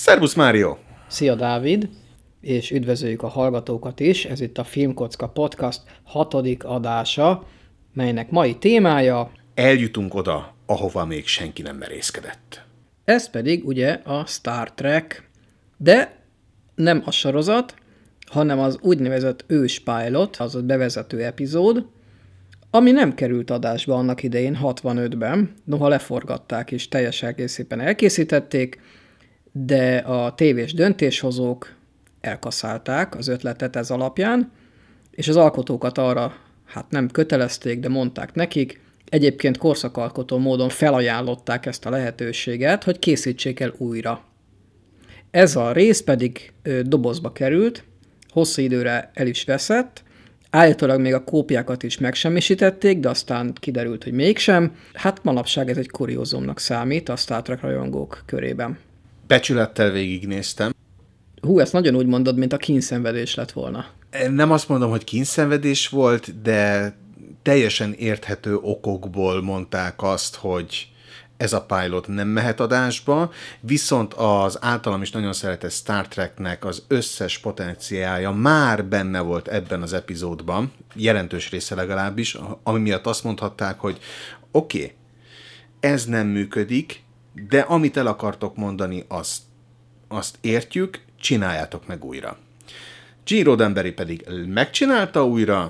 Szervusz, Mário! Szia, Dávid! És üdvözöljük a hallgatókat is. Ez itt a Filmkocka Podcast 6. adása, melynek mai témája... Eljutunk oda, ahova még senki nem merészkedett. Ez pedig ugye a Star Trek, de nem a sorozat, hanem az úgynevezett őspilot, azaz bevezető epizód, ami nem került adásba annak idején, 65-ben, noha leforgatták és teljes egészében elkészítették, de a tévés döntéshozók elkaszálták az ötletet ez alapján, és az alkotókat arra nem kötelezték, de mondták nekik, egyébként korszakalkotó módon felajánlották ezt a lehetőséget, hogy készítsék el újra. Ez a rész pedig dobozba került, hosszú időre el is veszett, állítólag még a kópiákat is megsemmisítették, de aztán kiderült, hogy mégsem. Hát manapság ez egy kuriózumnak számít a Star Trek rajongók körében. Becsülettel végignéztem. Ezt nagyon úgy mondod, mint a kínszenvedés lett volna. Nem azt mondom, hogy kínszenvedés volt, de teljesen érthető okokból mondták azt, hogy ez a pilot nem mehet adásba, viszont az általam is nagyon szeretett Star Treknek az összes potenciálja már benne volt ebben az epizódban, jelentős része legalábbis, ami miatt azt mondhatták, hogy oké, ez nem működik, de amit el akartok mondani, azt értjük, csináljátok meg újra. Gene Roddenberry pedig megcsinálta újra,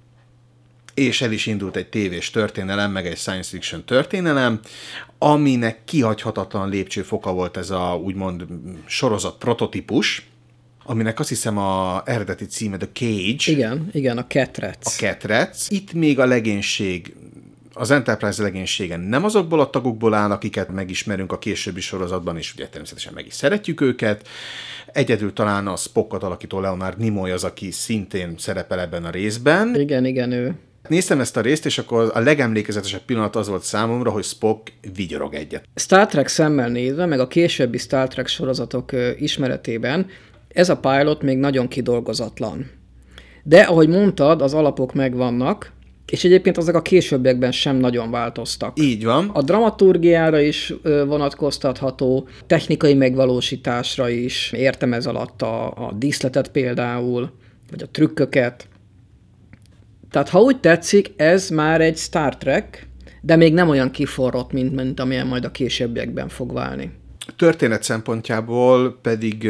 és el is indult egy tévés történelem, meg egy science fiction történelem, aminek kihagyhatatlan lépcsőfoka volt ez a úgymond sorozat prototípus, aminek azt hiszem a eredeti címe The Cage. Igen, a Ketrec. A Ketrec. Itt még a legénység, az Enterprise legénysége nem azokból a tagokból áll, akiket megismerünk a későbbi sorozatban, és ugye természetesen meg is szeretjük őket. Egyedül talán a Spockot alakító Leonard Nimoy az, aki szintén szerepel ebben a részben. Igen, ő. Néztem ezt a részt, és akkor a legemlékezetesebb pillanat az volt számomra, hogy Spock vigyorog egyet. Star Trek szemmel nézve, meg a későbbi Star Trek sorozatok ismeretében ez a pilot még nagyon kidolgozatlan. De ahogy mondtad, az alapok megvannak, és egyébként azok a későbbiekben sem nagyon változtak. Így van. A dramaturgiára is vonatkoztatható, technikai megvalósításra is, értem ez alatt a díszletet például, vagy a trükköket. Tehát ha úgy tetszik, ez már egy Star Trek, de még nem olyan kiforrott, mint amilyen majd a későbbiekben fog válni. A történet szempontjából pedig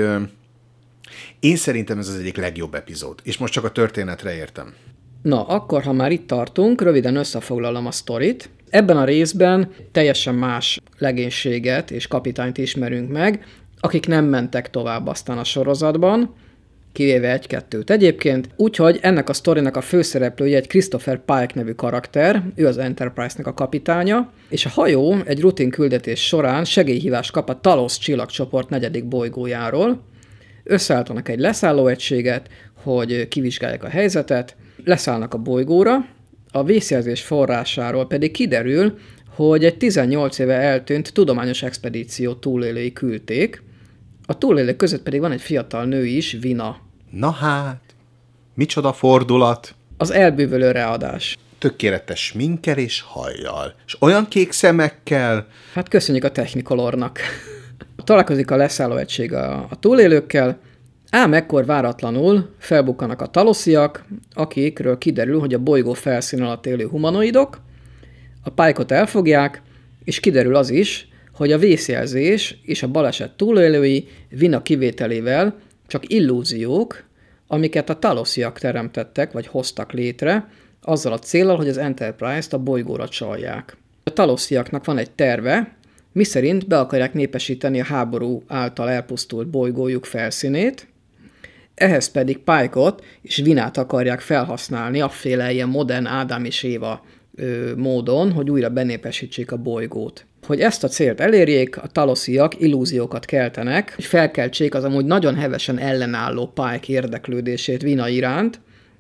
én szerintem ez az egyik legjobb epizód, és most csak a történetre értem. Na, akkor, ha már itt tartunk, röviden összefoglalom a sztorit. Ebben a részben teljesen más legénységet és kapitányt ismerünk meg, akik nem mentek tovább aztán a sorozatban, kivéve egy-kettőt egyébként. Úgyhogy ennek a sztorinak a főszereplője egy Christopher Pike nevű karakter, ő az Enterprise-nek a kapitánya, és a hajó egy rutin küldetés során segélyhívást kap a Talos csillagcsoport 4. bolygójáról. Összeálltanak egy leszállóegységet, hogy kivizsgálják a helyzetet, leszállnak a bolygóra, a vészjelzés forrásáról pedig kiderül, hogy egy 18 éve eltűnt tudományos expedíció túlélői küldték, a túlélők között pedig van egy fiatal nő is, Vina. Na hát, micsoda fordulat. Az elbűvölő readás. Tökéletes sminkkel és hajjal, és olyan kék szemekkel. Hát köszönjük a Technicolornak. Találkozik a leszállóegység a túlélőkkel, ám ekkor váratlanul felbukkanak a talosziak, akikről kiderül, hogy a bolygó felszín alatt élő humanoidok, a Pike-ot elfogják, és kiderül az is, hogy a vészjelzés és a baleset túlélői Vina kivételével csak illúziók, amiket a talosziak teremtettek vagy hoztak létre, azzal a céllal, hogy az Enterprise-t a bolygóra csalják. A talosziaknak van egy terve, miszerint be akarják népesíteni a háború által elpusztult bolygójuk felszínét, ehhez pedig Pike-ot és Vinát akarják felhasználni afféle ilyen modern Ádám és Éva módon, hogy újra benépesítsék a bolygót. Hogy ezt a célt elérjék, a talosziak illúziókat keltenek, hogy felkeltsék az amúgy nagyon hevesen ellenálló Pike érdeklődését Vina iránt,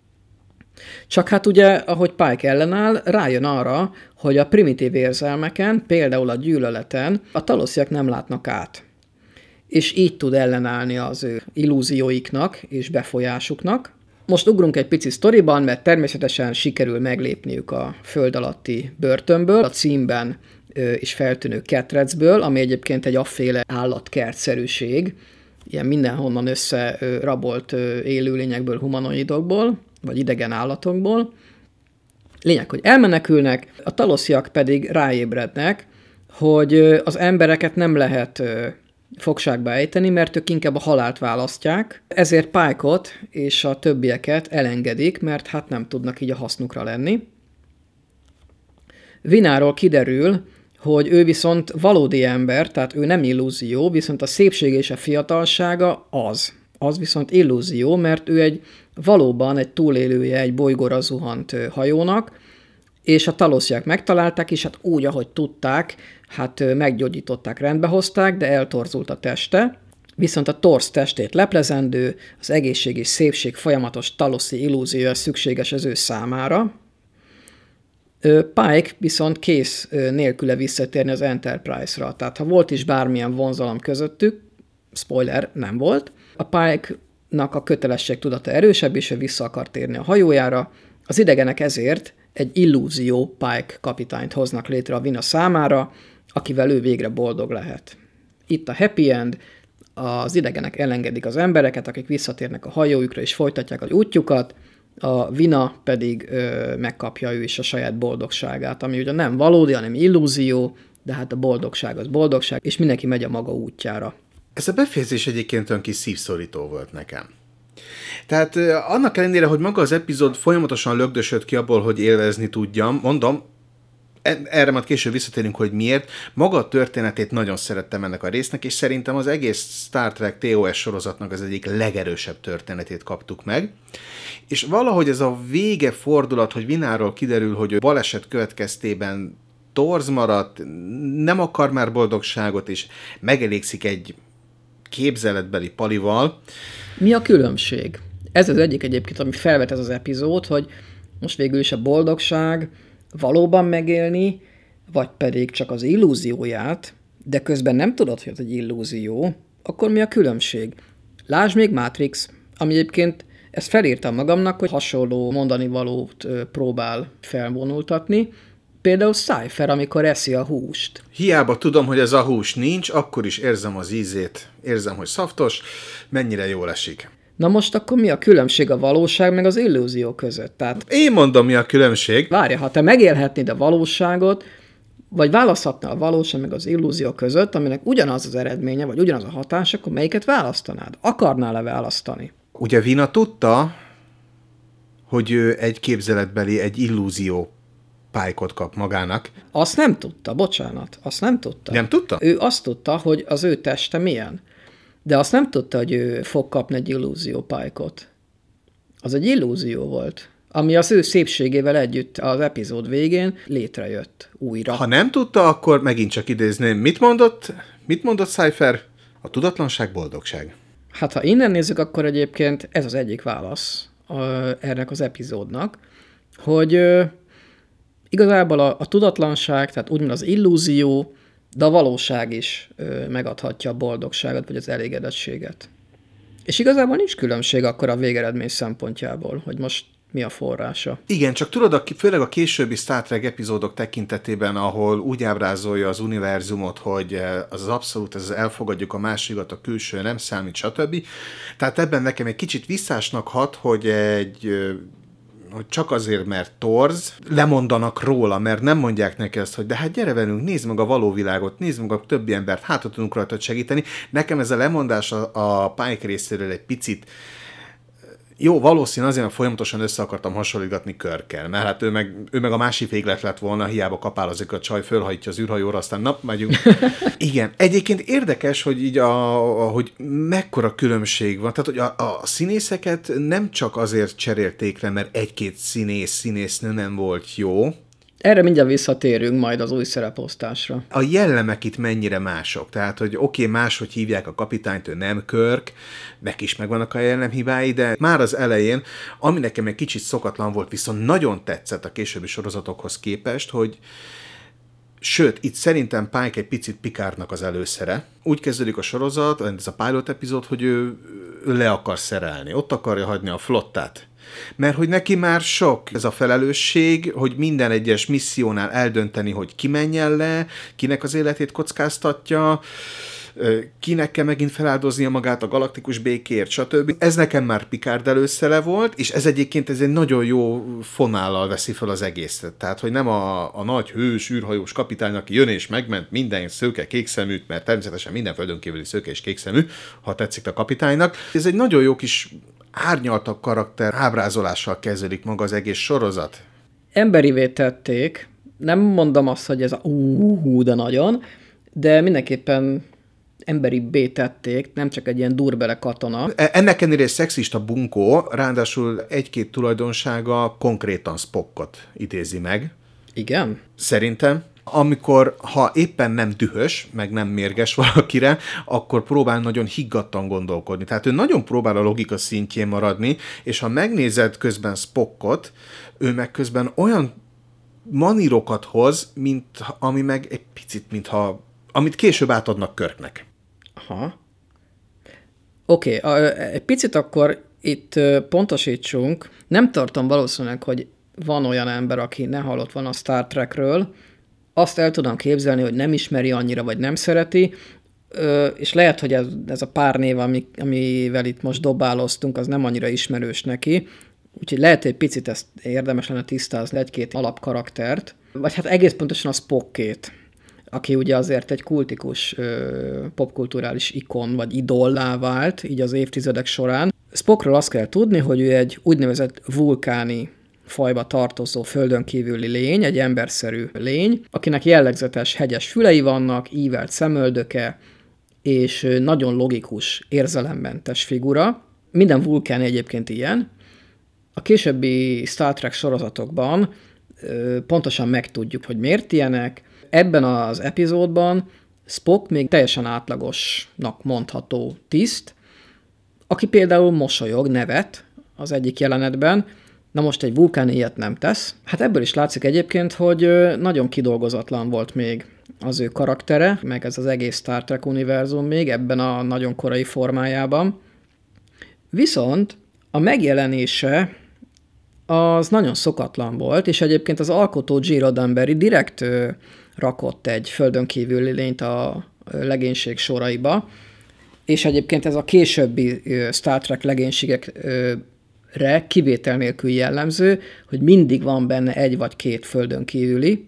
csak hát ugye, ahogy Pike ellenáll, rájön arra, hogy a primitív érzelmeken, például a gyűlöleten a talosziak nem látnak át. És így tud ellenállni az ő illúzióiknak és befolyásuknak. Most ugrunk egy pici sztoriban, mert természetesen sikerül meglépniük a föld alatti börtönből. A címben és feltűnő ketrecből, ami egyébként egy afféle állatkertszerűség, ilyen mindenhonnan összerabolt élőlényekből, humanoidokból, vagy idegen állatokból. Lényeg, hogy elmenekülnek, a talosziak pedig ráébrednek, hogy az embereket nem lehet fogságba ejteni, mert ők inkább a halált választják, ezért Pike-ot és a többieket elengedik, mert hát nem tudnak így a hasznukra lenni. Vináról kiderül, hogy ő viszont valódi ember, tehát ő nem illúzió, viszont a szépség és a fiatalsága az viszont illúzió, mert ő valóban egy túlélője egy bolygóra zuhant hajónak, és a talosziak megtalálták, és hát úgy, ahogy tudták, hát meggyógyították, rendbehozták, de eltorzult a teste, viszont a torz testét leplezendő, az egészség és szépség folyamatos taloszi illúziója szükséges az ő számára. Pike viszont kész nélküle visszatérni az Enterprise-ra, tehát ha volt is bármilyen vonzalom közöttük, spoiler, nem volt, a Pike-nak a kötelességtudata erősebb, és ő vissza akar térni a hajójára. Az idegenek ezért egy illúzió Pike kapitányt hoznak létre a Vina számára, akivel ő végre boldog lehet. Itt a happy end, az idegenek elengedik az embereket, akik visszatérnek a hajójukra és folytatják az útjukat, a Vina pedig megkapja ő is a saját boldogságát, ami ugye nem valódi, hanem illúzió, de hát a boldogság az boldogság, és mindenki megy a maga útjára. Ez a befejezés egyébként olyan kis szívszorító volt nekem. Tehát annak ellenére, hogy maga az epizód folyamatosan lögdösöd ki abból, hogy élvezni tudjam, mondom, erre majd később visszatérünk, hogy miért. Maga a történetét nagyon szerettem ennek a résznek, és szerintem az egész Star Trek TOS sorozatnak az egyik legerősebb történetét kaptuk meg. És valahogy ez a vége fordulat, hogy Vináról kiderül, hogy ő baleset következtében torz maradt, nem akar már boldogságot, és megelégszik egy képzeletbeli palival. Mi a különbség? Ez az egyik egyébként, ami felvet ez az epizód, hogy most végül is a boldogság valóban megélni, vagy pedig csak az illúzióját, de közben nem tudod, hogy ez egy illúzió, akkor mi a különbség? Lásd még Matrix, ami egyébként ezt felírtam magamnak, hogy hasonló mondani valót próbál felvonultatni, például Cypher, amikor eszi a húst. Hiába tudom, hogy ez a hús nincs, akkor is érzem az ízét, érzem, hogy szaftos, mennyire jól esik. Na most akkor mi a különbség a valóság meg az illúzió között? Tehát, én mondom, mi a különbség. Várja, ha te megélhetnéd a valóságot, vagy választhatnál a valóság meg az illúzió között, aminek ugyanaz az eredménye, vagy ugyanaz a hatás, akkor melyiket választanád? Akarnál-e választani? Ugye Vina tudta, hogy ő egy képzeletbeli, egy illúzió Pike-ot kap magának. Azt nem tudta, bocsánat, azt nem tudta. Nem tudta? Ő azt tudta, hogy az ő teste milyen. De azt nem tudta, hogy ő fog kapni egy illúzió Pike-ot. Az egy illúzió volt, ami az ő szépségével együtt az epizód végén létrejött újra. Ha nem tudta, akkor megint csak idézném. Mit mondott Cypher? A tudatlanság boldogság. Hát ha innen nézzük, akkor egyébként ez az egyik válasz ennek az epizódnak, hogy igazából a tudatlanság, tehát úgymond az illúzió, de a valóság is megadhatja a boldogságot, vagy az elégedettséget. És igazából nincs különbség akkor a végeredmény szempontjából, hogy most mi a forrása. Igen, csak tudod, főleg a későbbi Star Trek epizódok tekintetében, ahol úgy ábrázolja az univerzumot, hogy az abszolút, ez elfogadjuk a másikat, a külső nem számít, stb. Tehát ebben nekem egy kicsit visszásnak hat, hogy hogy csak azért, mert torz, lemondanak róla, mert nem mondják neki azt, hogy de hát gyere velünk, nézd meg a való világot, nézd meg a többi embert, hát tudunk rajta segíteni. Nekem ez a lemondás a Pike részéről egy picit jó, valószínű azért, mert folyamatosan össze akartam hasonlítgatni Kirkkel, mert hát ő meg a másik véglet lett volna, hiába kapálozik a csaj, fölhajtja az űrhajóra, aztán nap megyünk. Igen, egyébként érdekes, hogy így hogy mekkora különbség van, tehát hogy a színészeket nem csak azért cserélték le, mert egy-két színésznő nem volt jó. Erre mindjárt visszatérünk majd az új szereposztásra. A jellemek itt mennyire mások. Tehát, hogy oké, máshogy hívják a kapitányt, ő nem Kirk, neki is megvannak a jellemhibái, de már az elején, ami nekem egy kicsit szokatlan volt, viszont nagyon tetszett a későbbi sorozatokhoz képest, hogy sőt, itt szerintem Pike egy picit Picardnak az előszere. Úgy kezdődik a sorozat, ez a pilot epizód, hogy ő le akar szerelni, ott akarja hagyni a flottát. Mert hogy neki már sok ez a felelősség, hogy minden egyes missziónál eldönteni, hogy ki menjen le, kinek az életét kockáztatja, kinek kell megint feláldoznia magát a galaktikus békért, stb. Ez nekem már Picard előszele volt, és ez egyébként egy nagyon jó fonállal veszi fel az egészet. Tehát, hogy nem a nagy hős, űrhajós kapitány, aki jön és megment minden szőke kékszeműt, mert természetesen minden földön kívüli szőke és kékszemű, ha tetszik a kapitánynak. Ez egy nagyon jó kis árnyaltabb karakter ábrázolással kezdődik maga az egész sorozat. Emberivé tették, nem mondom azt, hogy ez de nagyon, de mindenképpen emberibbé tették, nem csak egy ilyen durbele katona. Ennek ennél egy szexista bunkó, ráadásul egy-két tulajdonsága konkrétan Spockot idézi meg. Igen? Szerintem. Amikor, ha éppen nem dühös, meg nem mérges valakire, akkor próbál nagyon higgadtan gondolkodni. Tehát ő nagyon próbál a logika szintjén maradni, és ha megnézed közben Spockot, ő meg közben olyan manírokat hoz, ami meg egy picit, amit később átadnak Kirknek. Aha. Oké, egy picit akkor itt pontosítsunk. Nem tartom valószínűleg, hogy van olyan ember, aki ne hallott van a Star Trekről. Azt el tudom képzelni, hogy nem ismeri annyira, vagy nem szereti, és lehet, hogy ez a pár név, amivel itt most dobáloztunk, az nem annyira ismerős neki. Úgyhogy lehet, hogy egy picit ezt érdemes lenne tisztázni egy-két alapkaraktert. Vagy hát egész pontosan a Spockét, aki ugye azért egy kultikus popkulturális ikon, vagy idollá vált, így az évtizedek során. Spockról azt kell tudni, hogy ő egy úgynevezett vulkáni fajba tartozó földön kívüli lény, egy emberszerű lény, akinek jellegzetes hegyes fülei vannak, ívelt szemöldöke, és nagyon logikus, érzelemmentes figura. Minden vulkán egyébként ilyen. A későbbi Star Trek sorozatokban pontosan megtudjuk, hogy miért ilyenek. Ebben az epizódban Spock még teljesen átlagosnak mondható tiszt, aki például mosolyog, nevet az egyik jelenetben. Na most egy vulkán ilyet nem tesz. Hát ebből is látszik egyébként, hogy nagyon kidolgozatlan volt még az ő karaktere, meg ez az egész Star Trek univerzum még ebben a nagyon korai formájában. Viszont a megjelenése az nagyon szokatlan volt, és egyébként az alkotó Gene Roddenberry direkt rakott egy földön kívüli lényt a legénység soraiba, és egyébként ez a későbbi Star Trek legénységekre kivétel nélkül jellemző, hogy mindig van benne egy vagy két földön kívüli,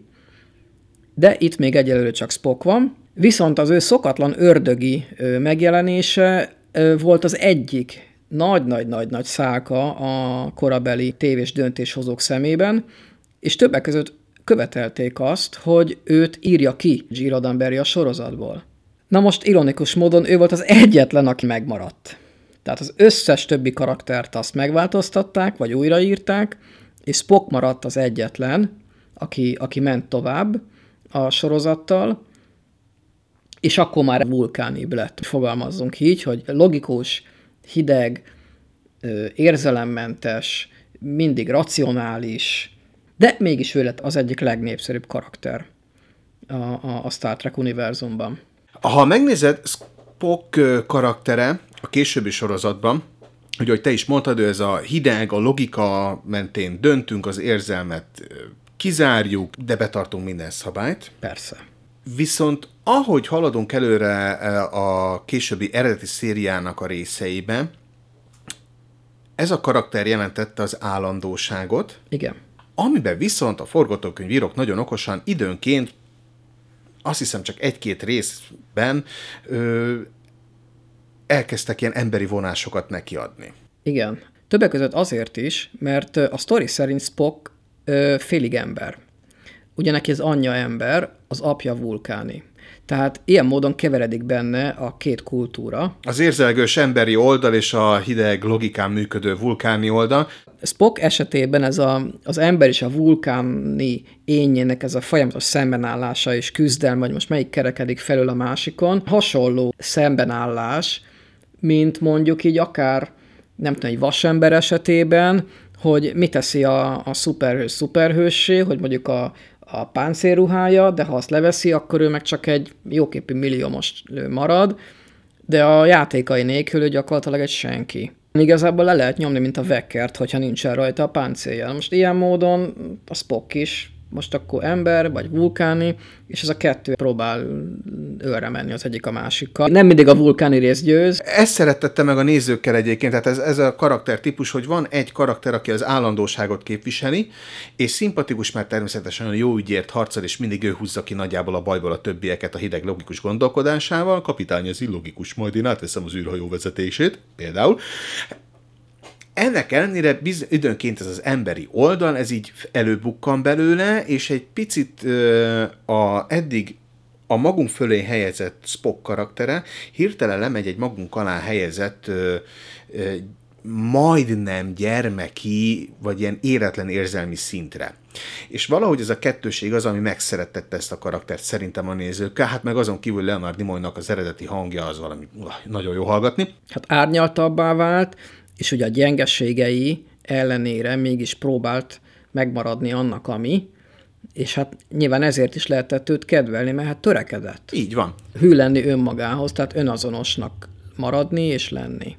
de itt még egyelőre csak Spock van, viszont az ő szokatlan ördögi megjelenése volt az egyik nagy-nagy-nagy szálka a korabeli tévés döntéshozók szemében, és többek között követelték azt, hogy őt írja ki Gene Roddenberry a sorozatból. Na most ironikus módon ő volt az egyetlen, aki megmaradt. Tehát az összes többi karaktert azt megváltoztatták, vagy újraírták, és Spock maradt az egyetlen, aki ment tovább a sorozattal, és akkor már vulkánibb lett. Fogalmazzunk így, hogy logikus, hideg, érzelemmentes, mindig racionális, de mégis ő lett az egyik legnépszerűbb karakter a Star Trek univerzumban. Ha megnézed Spock karaktere a későbbi sorozatban, hogy ahogy te is mondtad, ő ez a hideg, a logika mentén döntünk, az érzelmet kizárjuk, de betartunk minden szabályt. Persze. Viszont ahogy haladunk előre a későbbi eredeti szériának a részeibe, ez a karakter jelentette az állandóságot. Igen. Amiben viszont a forgatókönyvírók nagyon okosan időnként, azt hiszem csak egy-két részben elkezdtek ilyen emberi vonásokat nekiadni. Igen. Többek között azért is, mert a sztori szerint Spock félig ember. Ugye neki az anyja ember, az apja vulkáni. Tehát ilyen módon keveredik benne a két kultúra. Az érzelgős emberi oldal és a hideg logikán működő vulkáni oldal. Spock esetében ez az ember és a vulkáni énjének ez a folyamatos szembenállása és küzdelme, hogy most melyik kerekedik felül a másikon, hasonló szembenállás, mint mondjuk így akár, nem tudom, egy vasember esetében, hogy mit teszi a szuperhős szuperhőssé, hogy mondjuk a páncélruhája, de ha azt leveszi, akkor ő meg csak egy jóképű milliómos marad, de a játékai nélkül ő gyakorlatilag egy senki. Igazából le lehet nyomni, mint a Vekkert, hogyha nincsen rajta a páncélja. Most ilyen módon a Spock is, most akkor ember, vagy vulkáni, és ez a kettő próbál őre menni az egyik a másikkal. Nem mindig a vulkáni rész győz. Ezt szerettette meg a nézőkkel egyébként, tehát ez a karaktertípus, hogy van egy karakter, aki az állandóságot képviseli, és szimpatikus, mert természetesen a jó ügyért harcol, és mindig ő húzza ki nagyjából a bajból a többieket a hideg logikus gondolkodásával. Kapitány, ez illogikus, majd én átveszem az űrhajó vezetését, például. Ennek ellenére időnként ez az emberi oldal, ez így előbukkan belőle, és egy picit eddig a magunk fölé helyezett Spock karaktere hirtelen lemegy egy magunk alá helyezett majdnem gyermeki, vagy ilyen éretlen érzelmi szintre. És valahogy ez a kettőség az, ami megszerettette ezt a karaktert szerintem a nézőkkel, hát meg azon kívül Leonard Nimoynak az eredeti hangja az valami nagyon jó hallgatni. Hát árnyaltabbá vált, és ugye a gyengeségei ellenére mégis próbált megmaradni annak, ami, és hát nyilván ezért is lehetett őt kedvelni, mert hát törekedett. Így van. Hű lenni önmagához, tehát önazonosnak maradni és lenni.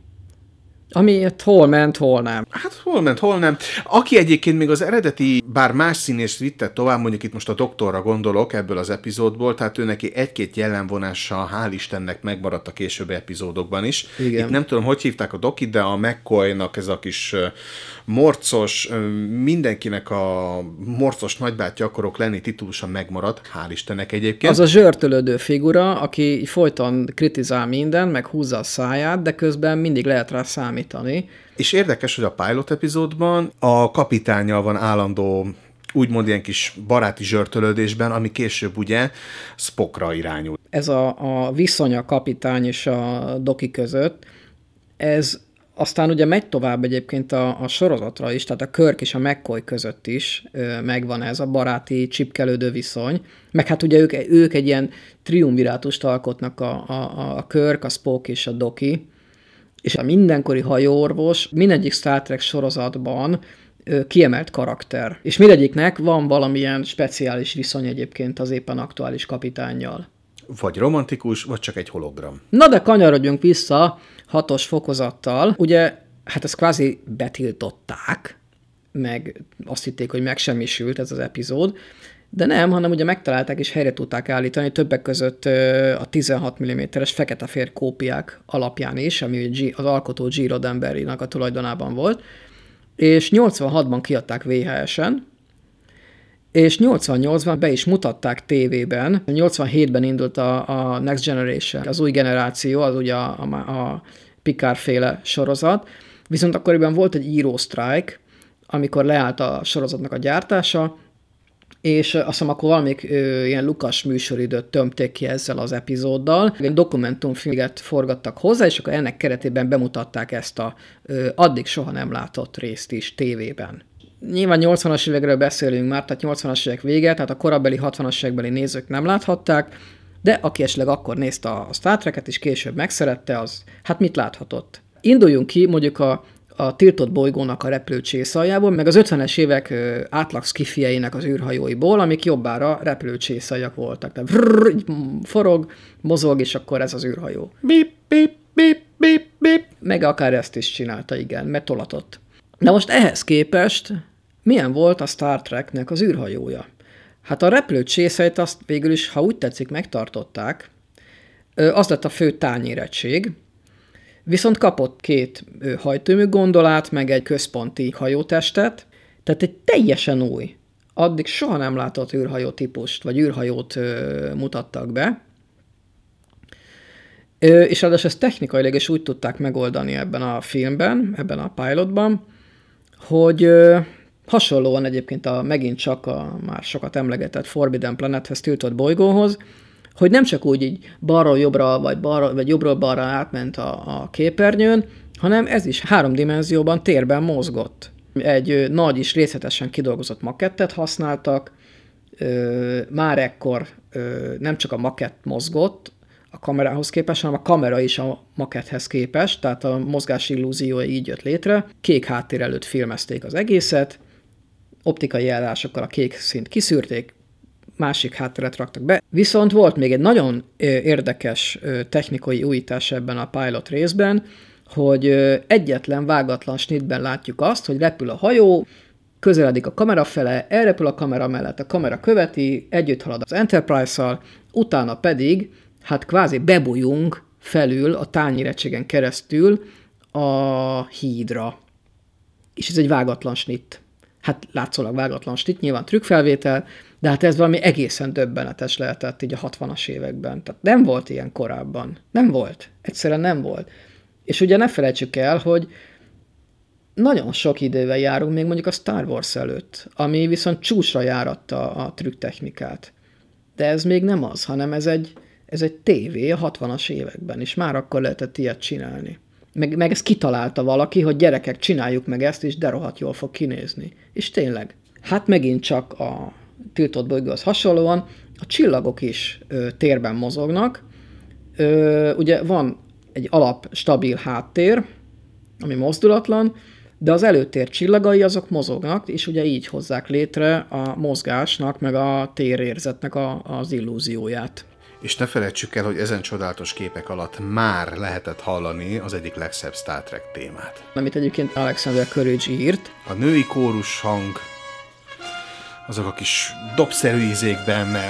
Ami hol ment, hol nem. Hát hol ment, hol nem. Aki egyébként még az eredeti, bár más színészt vitte tovább, mondjuk itt most a doktorra gondolok ebből az epizódból, tehát ő neki egy-két jellemvonása hál' Istennek megmaradt a későbbi epizódokban is. Igen. Itt nem tudom, hogy hívták a dokit, de a McCoy-nak ez a kis morcos, mindenkinek a morcos nagybátyja akarok lenni titulusan megmaradt, hál' Istennek egyébként. Az a zsörtölődő figura, aki folyton kritizál mindent, meg húzza a száját, de közben mindig lehet rá számítani. És érdekes, hogy a pilot epizódban a kapitánnyal van állandó, úgymond ilyen kis baráti zsörtölődésben, ami később ugye Spockra irányul. Ez a viszony a kapitány és a doki között, ez aztán ugye megy tovább egyébként a sorozatra is, tehát a Kirk és a McCoy között is megvan ez a baráti csipkelődő viszony, meg hát ugye ők egy ilyen triumvirátust alkotnak a Kirk, a Spock és a Doki, és a mindenkori hajóorvos mindegyik Star Trek sorozatban kiemelt karakter. És mindegyiknek van valamilyen speciális viszony egyébként az éppen aktuális kapitánnyal. Vagy romantikus, vagy csak egy hologram. Na de kanyarodjunk vissza 6-os fokozattal. Ugye, hát ezt kvázi betiltották, meg azt hitték, hogy megsemmisült ez az epizód, de nem, hanem ugye megtalálták és helyre tudták állítani többek között a 16 mm-es fekete-fehér kópiák alapján is, ami az alkotó Gene Roddenberrynek a tulajdonában volt, és 86-ban kiadták VHS-en, és 88-ban be is mutatták tévében. 87-ben indult a Next Generation, az új generáció, az ugye a Picard-féle sorozat, viszont akkoriban volt egy írósztrájk, amikor leállt a sorozatnak a gyártása, és azt hiszem, akkor valamelyik ilyen lukas műsoridőt tömték ki ezzel az epizóddal. Egy dokumentumfilmet forgattak hozzá, és akkor ennek keretében bemutatták ezt a addig soha nem látott részt is tévében. Nyilván 80-as évekről beszélünk már, tehát 80-as évek vége, tehát a korabeli 60-as évekbeli nézők nem láthatták, de aki esetleg akkor nézte a Star Trek-et és később megszerette, az hát mit láthatott? Induljunk ki mondjuk a tiltott bolygónak a repülő csészaljából, meg az 50-es évek átlag szkifieinek az űrhajóiból, amik jobbára repülő csészaljak voltak. Tehát forog, mozog, és akkor ez az űrhajó. Bip, bip, bip, bip, bip. Meg akár ezt is csinálta, igen, mert tolatott. De most ehhez képest milyen volt a Star Treknek az űrhajója? Hát a repülő csészeit azt végül is, ha úgy tetszik, megtartották. Az lett a fő tányéregység, viszont kapott 2 hajtómű gondolát, meg egy központi hajótestet, tehát egy teljesen új, addig soha nem látott űrhajó típust, vagy űrhajót mutattak be, és ráadásul ezt technikailag is úgy tudták megoldani ebben a filmben, ebben a pilotban, hogy hasonlóan egyébként megint csak a már sokat emlegetett Forbidden Planethez, tiltott bolygóhoz, hogy nem csak úgy így balról jobbra, vagy jobbról balra átment a képernyőn, hanem ez is 3 dimenzióban térben mozgott. Egy nagy és részletesen kidolgozott makettet használtak, már ekkor nem csak a makett mozgott a kamerához képest, hanem a kamera is a maketthez képest, tehát a mozgás illúziója így jött létre. Kék háttér előtt filmezték az egészet, optikai eljárásokkal a kék színt kiszűrték, másik hátteret raktak be. Viszont volt még egy nagyon érdekes technikai újítás ebben a pilot részben, hogy egyetlen vágatlan snittben látjuk azt, hogy repül a hajó, közeledik a kamera fele, elrepül a kamera mellett, a kamera követi, együtt halad az Enterprise-szal, utána pedig, hát kvázi bebújunk felül a tányéregységen keresztül a hídra. És ez egy vágatlan snitt. Hát látszólag vágatlan snitt, nyilván trükkfelvétel, de hát ez valami egészen döbbenetes lehetett így a 60-as években. Tehát nem volt ilyen korábban. Nem volt. Egyszerűen nem volt. És ugye ne felejtsük el, hogy nagyon sok idővel járunk még mondjuk a Star Wars előtt, ami viszont csúcsra járatta a trükktechnikát. De ez még nem az, hanem ez egy tévé a 60-as években, és már akkor lehetett ilyet csinálni. Meg ezt kitalálta valaki, hogy gyerekek, csináljuk meg ezt, és de rohadt jól fog kinézni. És tényleg. Hát megint csak a tiltott bolygóhoz hasonlóan a csillagok is térben mozognak. Ugye van egy alap stabil háttér, ami mozdulatlan, de az előtér csillagai azok mozognak, és ugye így hozzák létre a mozgásnak, meg a térérzetnek az illúzióját. És ne felejtsük el, hogy ezen csodálatos képek alatt már lehetett hallani az egyik legszebb Star Trek témát. Amit egyébként Alexander Courage írt. A női kórus hang, azok a kis dobszerű ízék benne,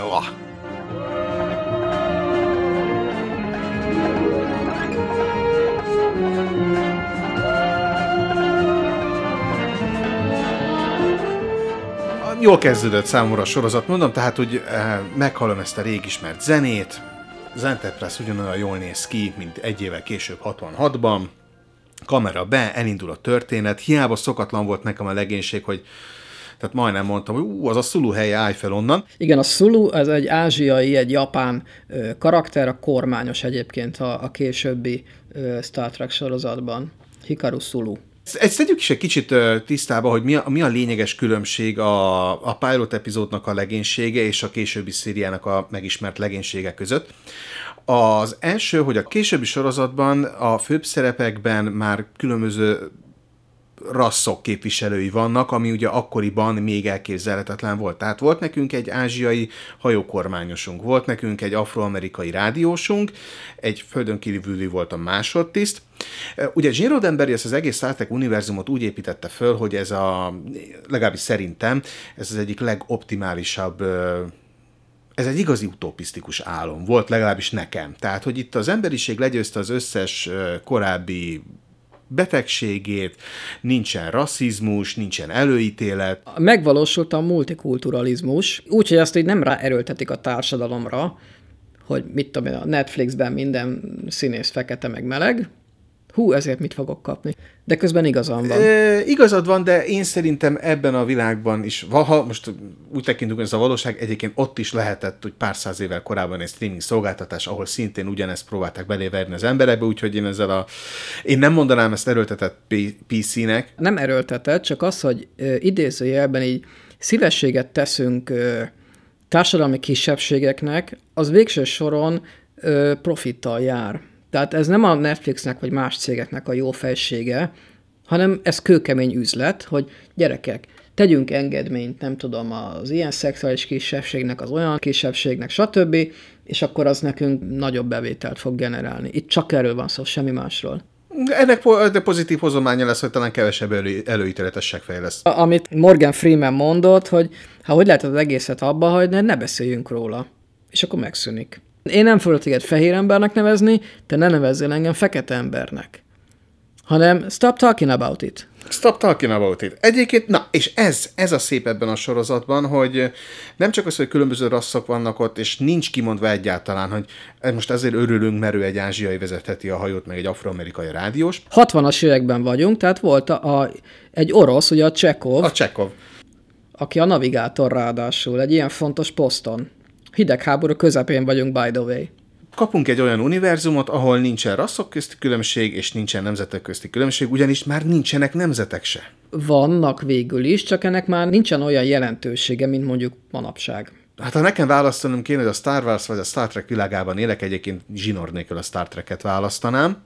Jól kezdődött számomra a sorozat, mondom, tehát, hogy meghallom ezt a rég ismert zenét, az Enterprise ugyanolyan jól néz ki, mint egy évvel később 66-ban, kamera be, elindul a történet, hiába szokatlan volt nekem a legénység, hogy tehát majdnem mondtam, hogy az a Sulu helye, állj fel onnan. Igen, a Sulu, ez egy ázsiai, egy japán karakter, a kormányos egyébként a későbbi Star Trek sorozatban. Hikaru Sulu. Ezt tegyük is egy kicsit tisztába, hogy mi a lényeges különbség a pilot epizódnak a legénysége és a későbbi szériának a megismert legénysége között. Az első, hogy a későbbi sorozatban a főbb szerepekben már különböző rasszok képviselői vannak, ami ugye akkoriban még elképzelhetetlen volt. Tehát volt nekünk egy ázsiai hajókormányosunk, volt nekünk egy afroamerikai rádiósunk, egy földön kívüli volt a másodtiszt. Ugye Gene Roddenberry ezt az egész Star Trek univerzumot úgy építette föl, hogy ez legalábbis szerintem, ez az egyik legoptimálisabb, ez egy igazi utopisztikus álom volt, legalábbis nekem. Tehát, hogy itt az emberiség legyőzte az összes korábbi betegségét, nincsen rasszizmus, nincsen előítélet. Megvalósult a multikulturalizmus, úgyhogy azt így nem ráerőltetik a társadalomra, hogy mit tudom én, a Netflixben minden színész fekete meg meleg, ezért mit fogok kapni. De közben igazam van. Igazad van, de én szerintem ebben a világban is, ha most úgy tekintünk, hogy ez a valóság, egyébként ott is lehetett, hogy pár száz évvel korábban egy streaming szolgáltatás, ahol szintén ugyanezt próbálták beléverni az emberekbe, úgyhogy én nem mondanám ezt erőltetett PC-nek. Nem erőltetett, csak az, hogy idézőjelben így szívességet teszünk társadalmi kisebbségeknek, az végső soron profittal jár. Tehát ez nem a Netflixnek vagy más cégeknek a jó fejsége, hanem ez kőkemény üzlet, hogy gyerekek, tegyünk engedményt, nem tudom, az ilyen szexuális kisebbségnek, az olyan kisebbségnek, stb., és akkor az nekünk nagyobb bevételt fog generálni. Itt csak erről van szó, semmi másról. Ennek de pozitív hozománya lesz, hogy talán kevesebb előítéletes seggfej lesz. Amit Morgan Freeman mondott, hogy lehet az egészet abba hagyni, ne beszéljünk róla. És akkor megszűnik. Én nem fogok téged fehér embernek nevezni, te ne nevezzél engem fekete embernek. Hanem stop talking about it. Stop talking about it. Egyébként, na, és ez a szép ebben a sorozatban, hogy nem csak az, hogy különböző rasszok vannak ott, és nincs kimondva egyáltalán, hogy most azért örülünk, mert ő egy ázsiai vezetheti a hajót, meg egy afroamerikai rádiós. 60-as években vagyunk, tehát volt egy orosz, ugye a Csekov. A Csekov. Aki a navigátor ráadásul, egy ilyen fontos poszton. Hidegháború közepén vagyunk, by the way. Kapunk egy olyan univerzumot, ahol nincsen rasszok közti különbség, és nincsen nemzetek közti különbség, ugyanis már nincsenek nemzetek se. Vannak végül is, csak ennek már nincsen olyan jelentősége, mint mondjuk manapság. Hát ha nekem választanom kéne, hogy a Star Wars vagy a Star Trek világában élek, egyébként zsinór nélkül a Star Trek-et választanám.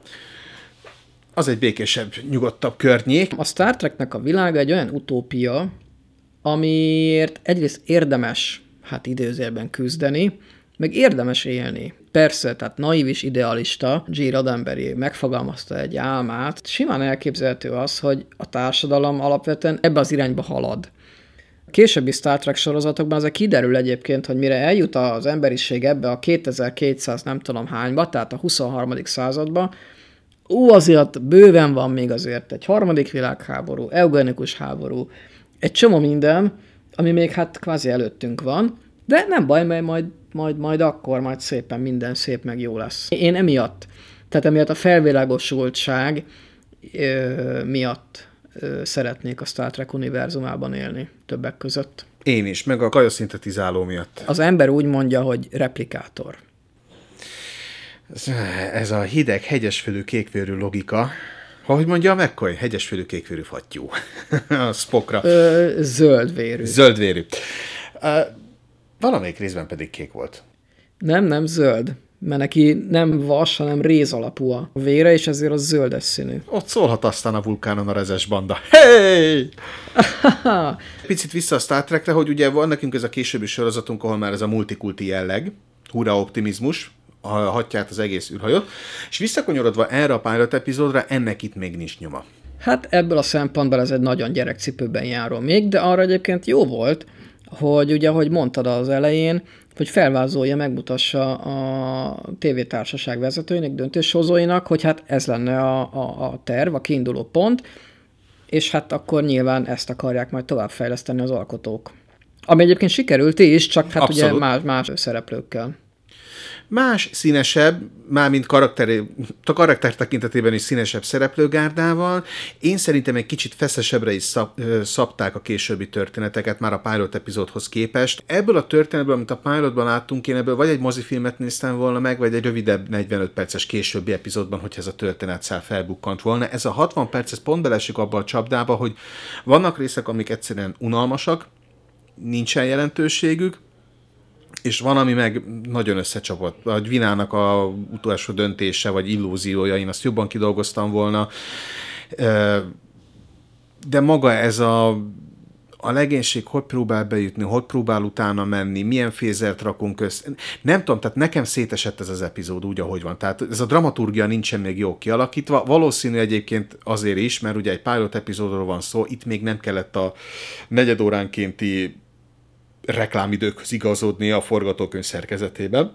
Az egy békésebb, nyugodtabb környék. A Star Treknek a világa egy olyan utópia, amiért egyrészt érdemes, hát idézőjelben küzdeni, meg érdemes élni. Persze, tehát naív és idealista, Gene Roddenberry megfogalmazta egy álmát. Simán elképzelhető az, hogy a társadalom alapvetően ebbe az irányba halad. Későbbi Star Trek sorozatokban azért kiderül egyébként, hogy mire eljut az emberiség ebbe a 2200 nem tudom hányba, tehát a 23. századba, azért bőven van még azért egy harmadik világháború, eugenikus háború, egy csomó minden, ami még hát kvázi előttünk van, de nem baj, mert majd akkor majd szépen minden szép meg jó lesz. Én emiatt a felvilágosultság miatt szeretnék a Star Trek univerzumában élni többek között. Én is, meg a kajaszintetizáló miatt. Az ember úgy mondja, hogy replikátor. Ez a hideg, hegyesfülű, kékvérű logika. Hogy mondja a McCoy? Hegyesfülű, kékvérű fattyú. A Spockra. Zöldvérű. Zöldvérű. Valamelyik részben pedig kék volt. Nem zöld. Mert neki nem vas, hanem réz alapú a vére, és ezért az zöldes színű. Ott szólhat aztán a vulkánon a rezes banda. Hey! Picit vissza a Star Trekre, hogy ugye van nekünk ez a későbbi sorozatunk, ahol már ez a multikulti jelleg, hurra optimizmus, hatját az egész űrhajót, és visszakonyorodva erre a pilot epizódra, ennek itt még nincs nyoma. Hát ebből a szempontból ez egy nagyon gyerekcipőben járó még, de arra egyébként jó volt, hogy ugye, ahogy mondtad az elején, hogy felvázolja, megmutassa a tévétársaság vezetőinek, döntéshozóinak, hogy hát ez lenne a terv, a kiinduló pont, és hát akkor nyilván ezt akarják majd továbbfejleszteni az alkotók. Ami egyébként sikerült is, csak hát abszolút. Ugye más szereplőkkel. Más, színesebb, mármint karakter tekintetében is színesebb szereplőgárdával. Én szerintem egy kicsit feszesebbre is szabták a későbbi történeteket már a pilot epizódhoz képest. Ebből a történetből, amit a pilotban láttunk, én ebből vagy egy mozifilmet néztem volna meg, vagy egy rövidebb 45 perces későbbi epizódban, hogyha ez a történetszál felbukkant volna. Ez a 60 perc, ez pont belesik abba a csapdába, hogy vannak részek, amik egyszerűen unalmasak, nincsen jelentőségük, és van, ami meg nagyon összecsapott. A Vinának a utolsó döntése, vagy illúziója, én azt jobban kidolgoztam volna. De maga ez a legénység hogy próbál bejutni, hogy próbál utána menni, milyen fézert rakunk össze. Nem tudom, tehát nekem szétesett ez az epizód úgy, ahogy van. Tehát ez a dramaturgia nincsen még jó kialakítva. Valószínű egyébként azért is, mert ugye egy pilot epizódról van szó, itt még nem kellett a negyedóránkénti reklámidőkhöz igazodni a forgatókönyv szerkezetében.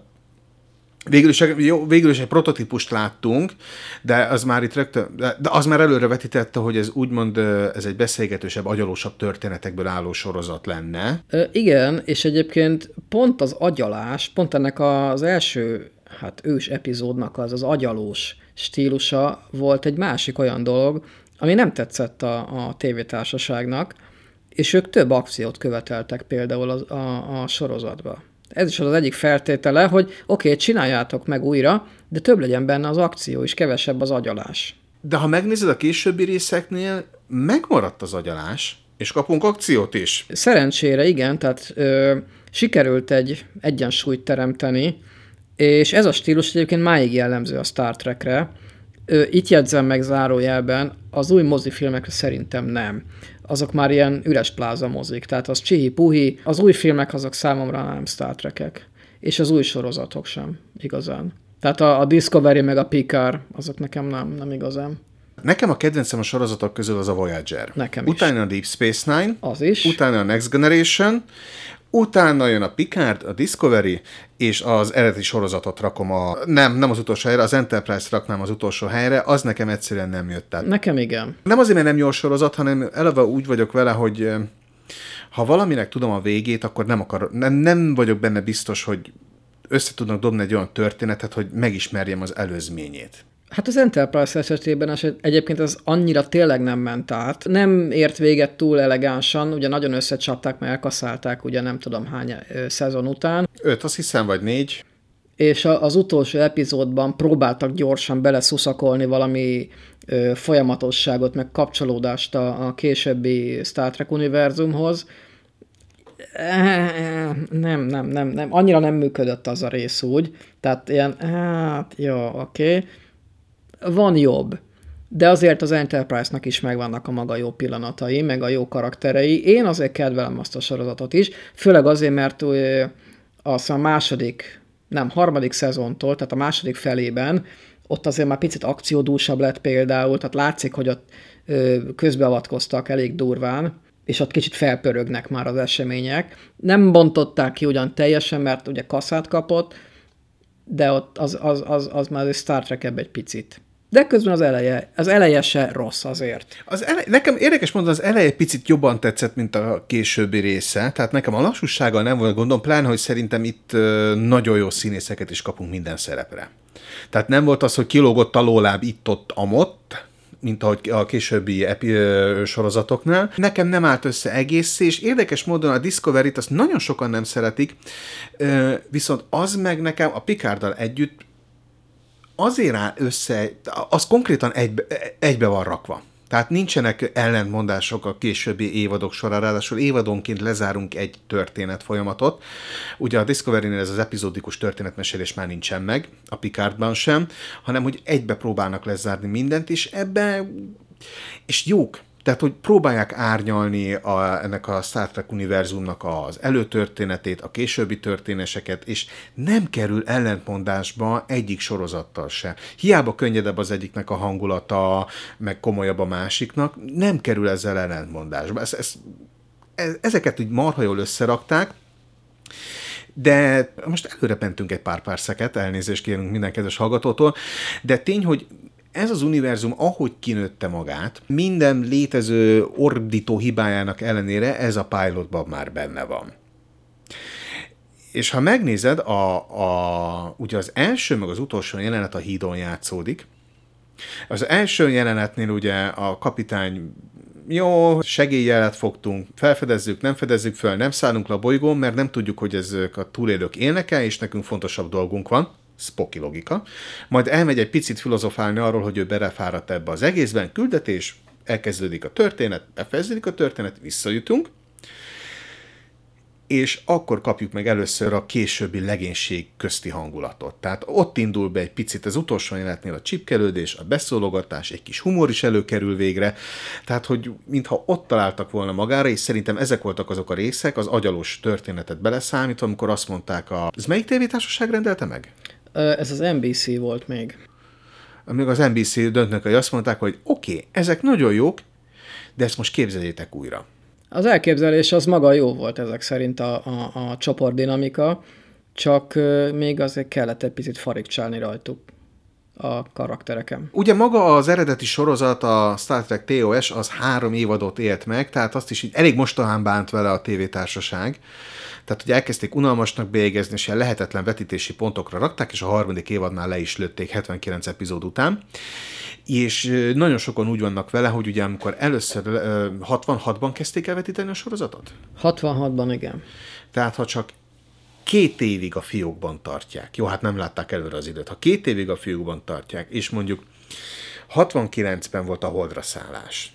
Végül is egy prototípust láttunk, de az már itt rögtön, de az már előre vetítette, hogy ez úgymond ez egy beszélgetősebb, agyalósabb történetekből álló sorozat lenne. Igen, és egyébként pont az agyalás, pont ennek az első ős epizódnak az agyalós stílusa volt egy másik olyan dolog, ami nem tetszett a tévétársaságnak, és ők több akciót követeltek például a sorozatba. Ez is az egyik feltétele, hogy oké, csináljátok meg újra, de több legyen benne az akció, és kevesebb az agyalás. De ha megnézed a későbbi részeknél, megmaradt az agyalás, és kapunk akciót is. Szerencsére igen, tehát sikerült egy egyensúlyt teremteni, és ez a stílus egyébként máig jellemző a Star Trekre. Itt jegyzem meg zárójelben, az új mozifilmekre szerintem nem. Azok már ilyen üres pláza mozik, tehát az csihi-puhi, az új filmek azok számomra nem Star Trek-ek, és az új sorozatok sem igazán. Tehát a Discovery meg a Picard, azok nekem nem igazán. Nekem a kedvencem a sorozatok közül az a Voyager. Nekem utána a Deep Space Nine, az is. Utána a Next Generation, utána jön a Picard, a Discovery, és az eredeti sorozatot rakom nem az utolsó helyre, az Enterprise raknám az utolsó helyre, az nekem egyszerűen nem jött át. Nekem igen. Nem azért, mert nem jó sorozat, hanem eleve úgy vagyok vele, hogy ha valaminek tudom a végét, akkor nem vagyok benne biztos, hogy össze tudnak dobni egy olyan történetet, hogy megismerjem az előzményét. Hát az Enterprise esetében egyébként ez annyira tényleg nem ment át. Nem ért véget túl elegánsan, ugye nagyon összecsapták, mert elkaszálták ugye nem tudom hány szezon után. 5, azt hiszem, vagy 4. És az utolsó epizódban próbáltak gyorsan beleszuszakolni valami folyamatosságot, meg kapcsolódást a későbbi Star Trek univerzumhoz. Nem. Annyira nem működött az a rész úgy. Tehát ilyen, jó, oké. Van jobb, de azért az Enterprise-nak is megvannak a maga jó pillanatai, meg a jó karakterei. Én azért kedvelem azt a sorozatot is, főleg azért, mert a második nem, harmadik szezontól, tehát a második felében, ott azért már picit akciódúsabb lett például, tehát látszik, hogy ott közbeavatkoztak elég durván, és ott kicsit felpörögnek már az események. Nem bontották ki ugyan teljesen, mert ugye kasszát kapott, de ott az már egy Star Trek-ebb egy picit. De közben az eleje se rossz azért. Nekem érdekes módon az eleje picit jobban tetszett, mint a későbbi része, tehát nekem a lassúsággal nem volt gondom, pláne, hogy szerintem itt nagyon jó színészeket is kapunk minden szerepre. Tehát nem volt az, hogy kilógott a lóláb itt-ott, amott, mint ahogy a későbbi sorozatoknál. Nekem nem állt össze egészé, és érdekes módon a Discovery-t azt nagyon sokan nem szeretik, viszont az meg nekem a Picarddal együtt azért áll össze, az konkrétan egybe van rakva. Tehát nincsenek ellentmondások a későbbi évadok során, ráadásul évadonként lezárunk egy történet folyamatot. Ugye a Discovery-nél ez az epizódikus történetmesélés már nincsen meg, a Picardban sem, hanem hogy egybe próbálnak lezárni mindent, és és jók. Tehát, hogy próbálják árnyalni ennek a Star Trek univerzumnak az előtörténetét, a későbbi történéseket, és nem kerül ellentmondásba egyik sorozattal se. Hiába könnyedebb az egyiknek a hangulata, meg komolyabb a másiknak, nem kerül ezzel ellentmondásba. Ezeket úgy marha jól összerakták, de most előre mentünk egy pár szeket, elnézést kérünk minden kedves hallgatótól, de tény, hogy ez az univerzum, ahogy kinőtte magát, minden létező ordító hibájának ellenére ez a pilotban már benne van. És ha megnézed, ugye az első meg az utolsó jelenet a hídon játszódik. Az első jelenetnél ugye a kapitány, jó, segélyjelet fogtunk, felfedezzük, nem fedezzük fel, nem szállunk le a bolygón, mert nem tudjuk, hogy ezek a túlélők élnek-e, és nekünk fontosabb dolgunk van. Spocky logika. Majd elmegy egy picit filozofálni arról, hogy ő belefáradt ebbe az egészben, küldetés, elkezdődik a történet, befejeződik a történet, visszajutunk, és akkor kapjuk meg először a későbbi legénység közti hangulatot. Tehát ott indul be egy picit az utolsó jelenetnél a csipkelődés, a beszólogatás, egy kis humor is előkerül végre, tehát hogy mintha ott találtak volna magára, és szerintem ezek voltak azok a részek, az agyalós történetet beleszámítva, amikor azt mondták, ez melyik tévétársaság rendelte meg? Ez az NBC volt még. Amíg az NBC döntnek, hogy azt mondták, hogy oké, ezek nagyon jók, de ezt most képzeljétek újra. Az elképzelés az maga jó volt ezek szerint a csoportdinamika, csak még azért kellett egy picit farigcsálni rajtuk a karaktereken. Ugye maga az eredeti sorozat, a Star Trek TOS, az 3 évadot élt meg, tehát azt is így elég mostohán bánt vele a tévétársaság. Tehát, hogy elkezdték unalmasnak beégezni, és ilyen lehetetlen vetítési pontokra rakták, és a 3. évadnál le is lőtték 79 epizód után. És nagyon sokan úgy vannak vele, hogy ugye amikor először 66-ban kezdték el vetíteni a sorozatot? 66-ban, igen. Tehát, ha csak 2 évig a fiókban tartják, jó, hát nem látták előre az időt, ha 2 évig a fiókban tartják, és mondjuk 69-ben volt a Holdra szállás.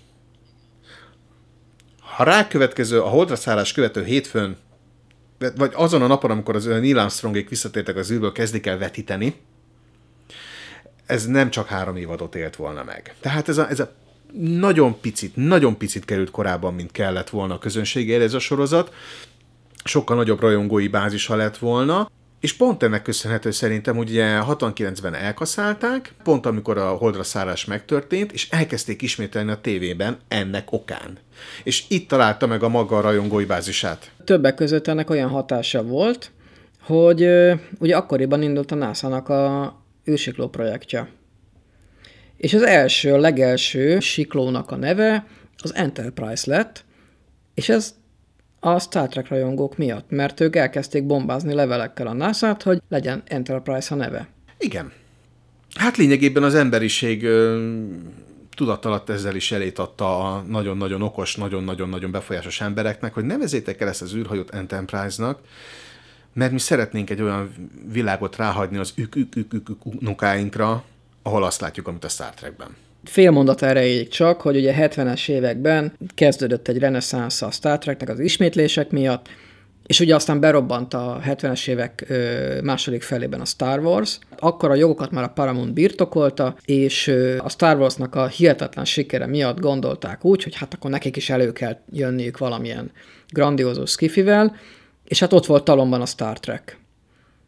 Ha rákövetkező, a Holdra szállás követő hétfőn, vagy azon a napon, amikor az Neil Armstrongék visszatértek az űrből, kezdik el vetíteni, ez nem csak 3 évadot élt volna meg. Tehát ez a nagyon picit került korábban, mint kellett volna a közönségére ez a sorozat, sokkal nagyobb rajongói bázisa lett volna, és pont ennek köszönhető szerintem, hogy ugye 69-ben elkaszálták, pont amikor a Holdra szállás megtörtént, és elkezdték ismételni a tévében ennek okán. És itt találta meg a maga rajongói bázisát. Többek között ennek olyan hatása volt, hogy ugye akkoriban indult a NASA-nak a űrsikló projektje. És az legelső siklónak a neve az Enterprise lett, és ez a Star Trek rajongók miatt, mert ők elkezdték bombázni levelekkel a NASA-t, hogy legyen Enterprise a neve. Igen. Hát lényegében az emberiség tudatalatt ezzel is elét adta a nagyon-nagyon okos, nagyon-nagyon befolyásos embereknek, hogy nevezzétek el ezt az űrhajót Enterprise-nak, mert mi szeretnénk egy olyan világot ráhagyni az unukáinkra, ahol azt látjuk, amit a Star Trekben. Fél mondat erejéig csak, hogy ugye 70-es években kezdődött egy reneszánsz a Star Treknek az ismétlések miatt, és ugye aztán berobbant a 70-es évek második felében a Star Wars. Akkor a jogokat már a Paramount birtokolta, és a Star Warsnak a hihetetlen sikere miatt gondolták úgy, hogy hát akkor nekik is elő kell jönniük valamilyen grandiózus skifivel, és hát ott volt talomban a Star Trek.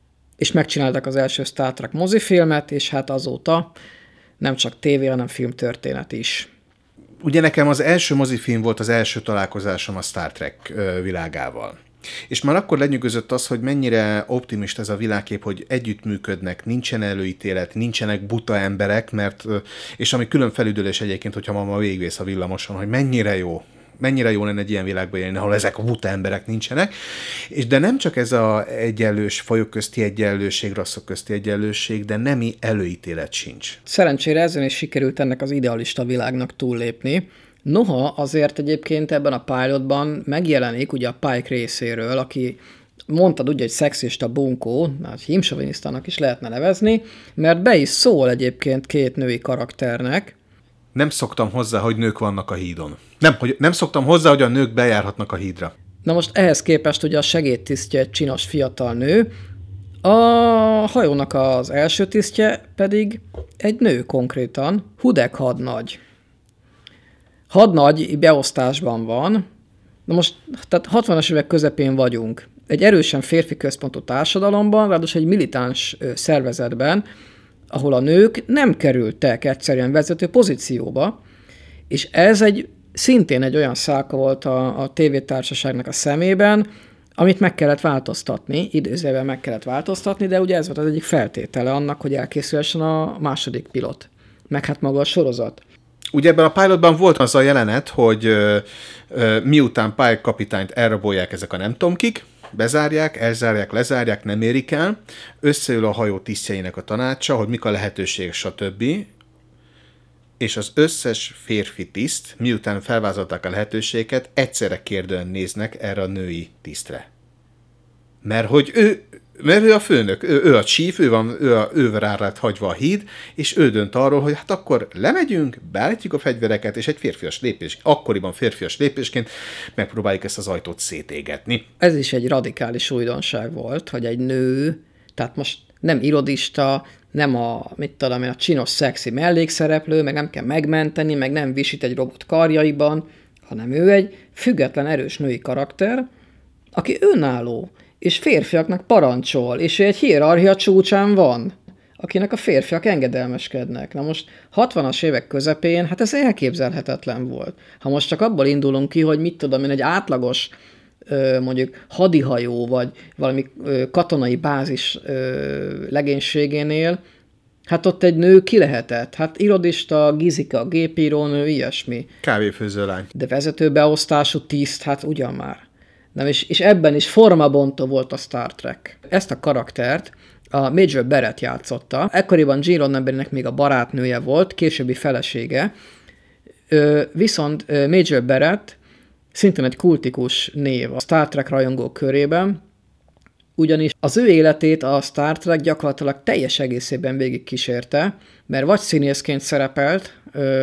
és megcsináltak az első Star Trek mozifilmet, és hát azóta nem csak tévé, hanem filmtörténet is. Ugye nekem az első mozifilm volt az első találkozásom a Star Trek világával. És már akkor lenyűgözött az, hogy mennyire optimista ez a világkép, hogy együttműködnek, nincsen előítélet, nincsenek buta emberek, és ami külön felüdülés egyébként, hogyha ma végigvész a villamoson, hogy mennyire jó lenne egy ilyen világban élni, ahol ezek a buta emberek nincsenek. De nem csak ez az egyenlős, fajok közti egyenlőség, rasszok közti egyenlőség, de nemi előítélet sincs. Szerencsére ezen is sikerült ennek az idealista világnak túllépni. Noha azért egyébként ebben a pilotban megjelenik ugye a Pike részéről, aki mondtad ugye, hogy szexista bunkó, hát hímsovinisztának is lehetne nevezni, mert be is szól egyébként két női karakternek. Nem szoktam hozzá, hogy nők vannak a hídon. Nem szoktam hozzá, hogy a nők bejárhatnak a hídra. Na most ehhez képest ugye a segédtisztje egy csinos fiatal nő, a hajónak az első tisztje pedig egy nő konkrétan, Hudek hadnagy. Hadnagy beosztásban van, na most tehát 60-as évek közepén vagyunk. Egy erősen férfi központú társadalomban, ráadásul egy militáns szervezetben, ahol a nők nem kerültek egyszerűen vezető pozícióba, és ez szintén egy olyan szálka volt a tévétársaságnak a szemében, amit meg kellett változtatni, időzőben meg kellett változtatni, de ugye ez volt az egyik feltétele annak, hogy elkészülhessen a második pilot, meg hát maga a sorozat. Ugye ebben a pilotban volt az a jelenet, hogy miután Pike kapitányt elrabolják ezek a nem tudom kik, bezárják, elzárják, lezárják, nem érik el, összeül a hajó tisztjeinek a tanácsa, hogy mik a lehetőség, stb., és az összes férfi tiszt, miután felvázolták a lehetőséget, egyszerre kérdően néznek erre a női tisztre. Mert ő a főnök, ő a chief, ő rá lett hagyva a híd, és ő dönt arról, hogy hát akkor lemegyünk, beállítjuk a fegyvereket, és egy akkoriban férfias lépésként megpróbáljuk ezt az ajtót szétégetni. Ez is egy radikális újdonság volt, hogy egy nő, tehát most nem irodista, nem a csinos, szexi mellékszereplő, meg nem kell megmenteni, meg nem visít egy robot karjaiban, hanem ő egy független, erős női karakter, aki önálló, és férfiaknak parancsol, és ő egy hierarchia csúcsán van, akinek a férfiak engedelmeskednek. Na most 60-as évek közepén, hát ez elképzelhetetlen volt. Ha most csak abból indulunk ki, hogy egy átlagos mondjuk hadihajó, vagy valami katonai bázis legénységénél, hát ott egy nő ki lehetett. Hát irodista, gizika, gépírónő, ilyesmi. Kávéfőző lány. De vezetőbeosztású tiszt, hát ugyan már. Nem, és ebben is formabontó volt a Star Trek. Ezt a karaktert a Major Barrett játszotta. Ekkoriban Gene Roddenberrynek még a barátnője volt, későbbi felesége. Viszont Major Barrett szintén egy kultikus név a Star Trek rajongók körében, ugyanis az ő életét a Star Trek gyakorlatilag teljes egészében végigkísérte, mert vagy színészként szerepelt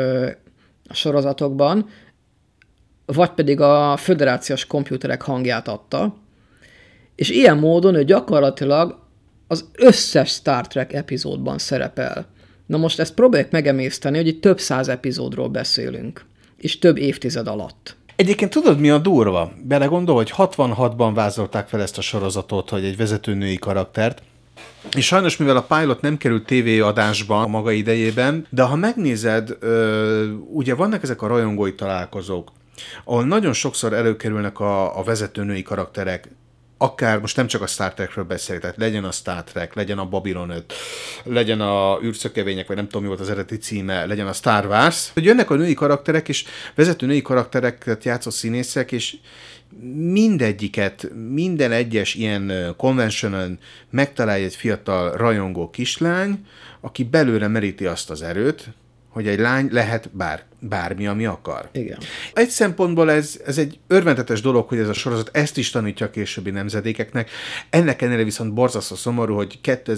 a sorozatokban, vagy pedig a föderációs komputerek hangját adta, és ilyen módon ő gyakorlatilag az összes Star Trek epizódban szerepel. Na most ezt próbáljuk megemészteni, hogy itt több száz epizódról beszélünk, és több évtized alatt. Egyébként tudod, mi a durva? Belegondol, hogy 66-ban vázolták fel ezt a sorozatot, hogy egy vezetőnői karaktert, és sajnos, mivel a pilot nem került tévéadásba a maga idejében, de ha megnézed, ugye vannak ezek a rajongói találkozók, ahol nagyon sokszor előkerülnek a vezetőnői karakterek, akár most nem csak a Star Trekről beszélek, tehát legyen a Star Trek, legyen a Babylon 5, legyen a űrszökevények, vagy nem tudom, mi volt az eredeti címe, legyen a Star Wars, hogy jönnek a női karakterek, és vezető női karaktereket játszó színészek, és mindegyiket, minden egyes ilyen conventionen megtalálja egy fiatal rajongó kislány, aki belőle meríti azt az erőt, hogy egy lány lehet bármi, ami akar. Igen. Egy szempontból ez egy örvendetes dolog, hogy ez a sorozat ezt is tanítja a későbbi nemzedékeknek. Ennek ellenére viszont borzasztó szomorú, hogy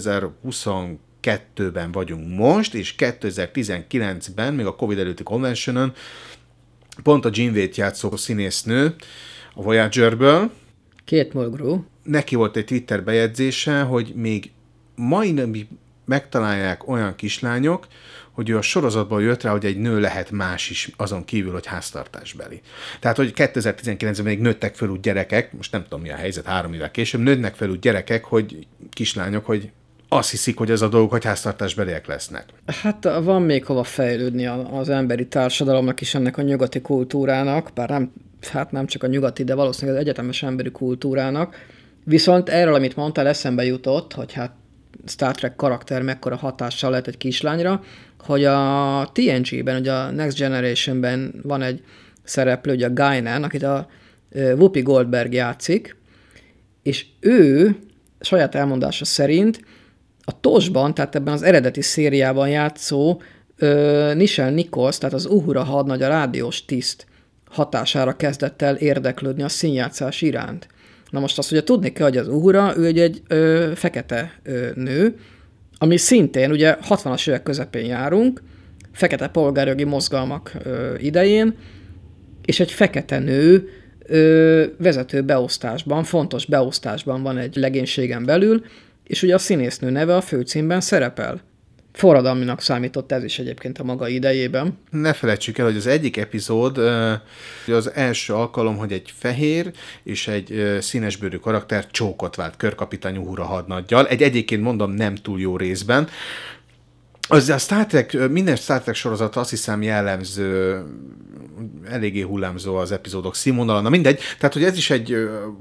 2022-ben vagyunk most, és 2019-ben, még a Covid előtti conventionen, pont a Janeway-t játszó színésznő a Voyagerből, Kate Mulgrew, neki volt egy Twitter bejegyzése, hogy még mai megtalálják olyan kislányok, hogy ő a sorozatból jött rá, hogy egy nő lehet más is azon kívül, hogy háztartásbeli. Tehát, hogy 2019-ben még nőttek fel úgy gyerekek, most nem tudom mi a helyzet, 3 évvel később, nőnek fel úgy gyerekek, hogy kislányok, hogy azt hiszik, hogy ez a dolog, hogy háztartásbeliek lesznek. Hát van még hova fejlődni az emberi társadalomnak is, ennek a nyugati kultúrának, bár nem csak a nyugati, de valószínűleg az egyetemes emberi kultúrának. Viszont erről, amit mondtál, eszembe jutott, hogy hát Star Trek karakter mekkora hatással lehet egy kislányra, hogy a TNG-ben, ugye a Next Generation-ben van egy szereplő, ugye a Guinan, akit a Whoopi Goldberg játszik, és ő saját elmondása szerint a TOS-ban, tehát ebben az eredeti szériában játszó Nichelle Nichols, tehát az Uhura hadnagy, a rádiós tiszt hatására kezdett el érdeklődni a színjátszás iránt. Na most azt ugye tudni kell, hogy az Uhura, ő egy fekete nő, ami szintén, ugye 60-as évek közepén járunk, fekete polgárjogi mozgalmak idején, és egy fekete nő vezető beosztásban, fontos beosztásban van egy legénységen belül, és ugye a színésznő neve a főcímben szerepel. Forradalminak számított ez is egyébként a maga idejében. Ne felejtsük el, hogy az egyik epizód az első alkalom, hogy egy fehér és egy színesbőrű karakter csókot vált Körkapitány Uhura hadnaggyal. Egyébként mondom, nem túl jó részben. Az a Star Trek, minden Star Trek sorozat azt hiszem jellemző, eléggé hullámzó az epizódok színvonala. Na mindegy, tehát hogy ez is egy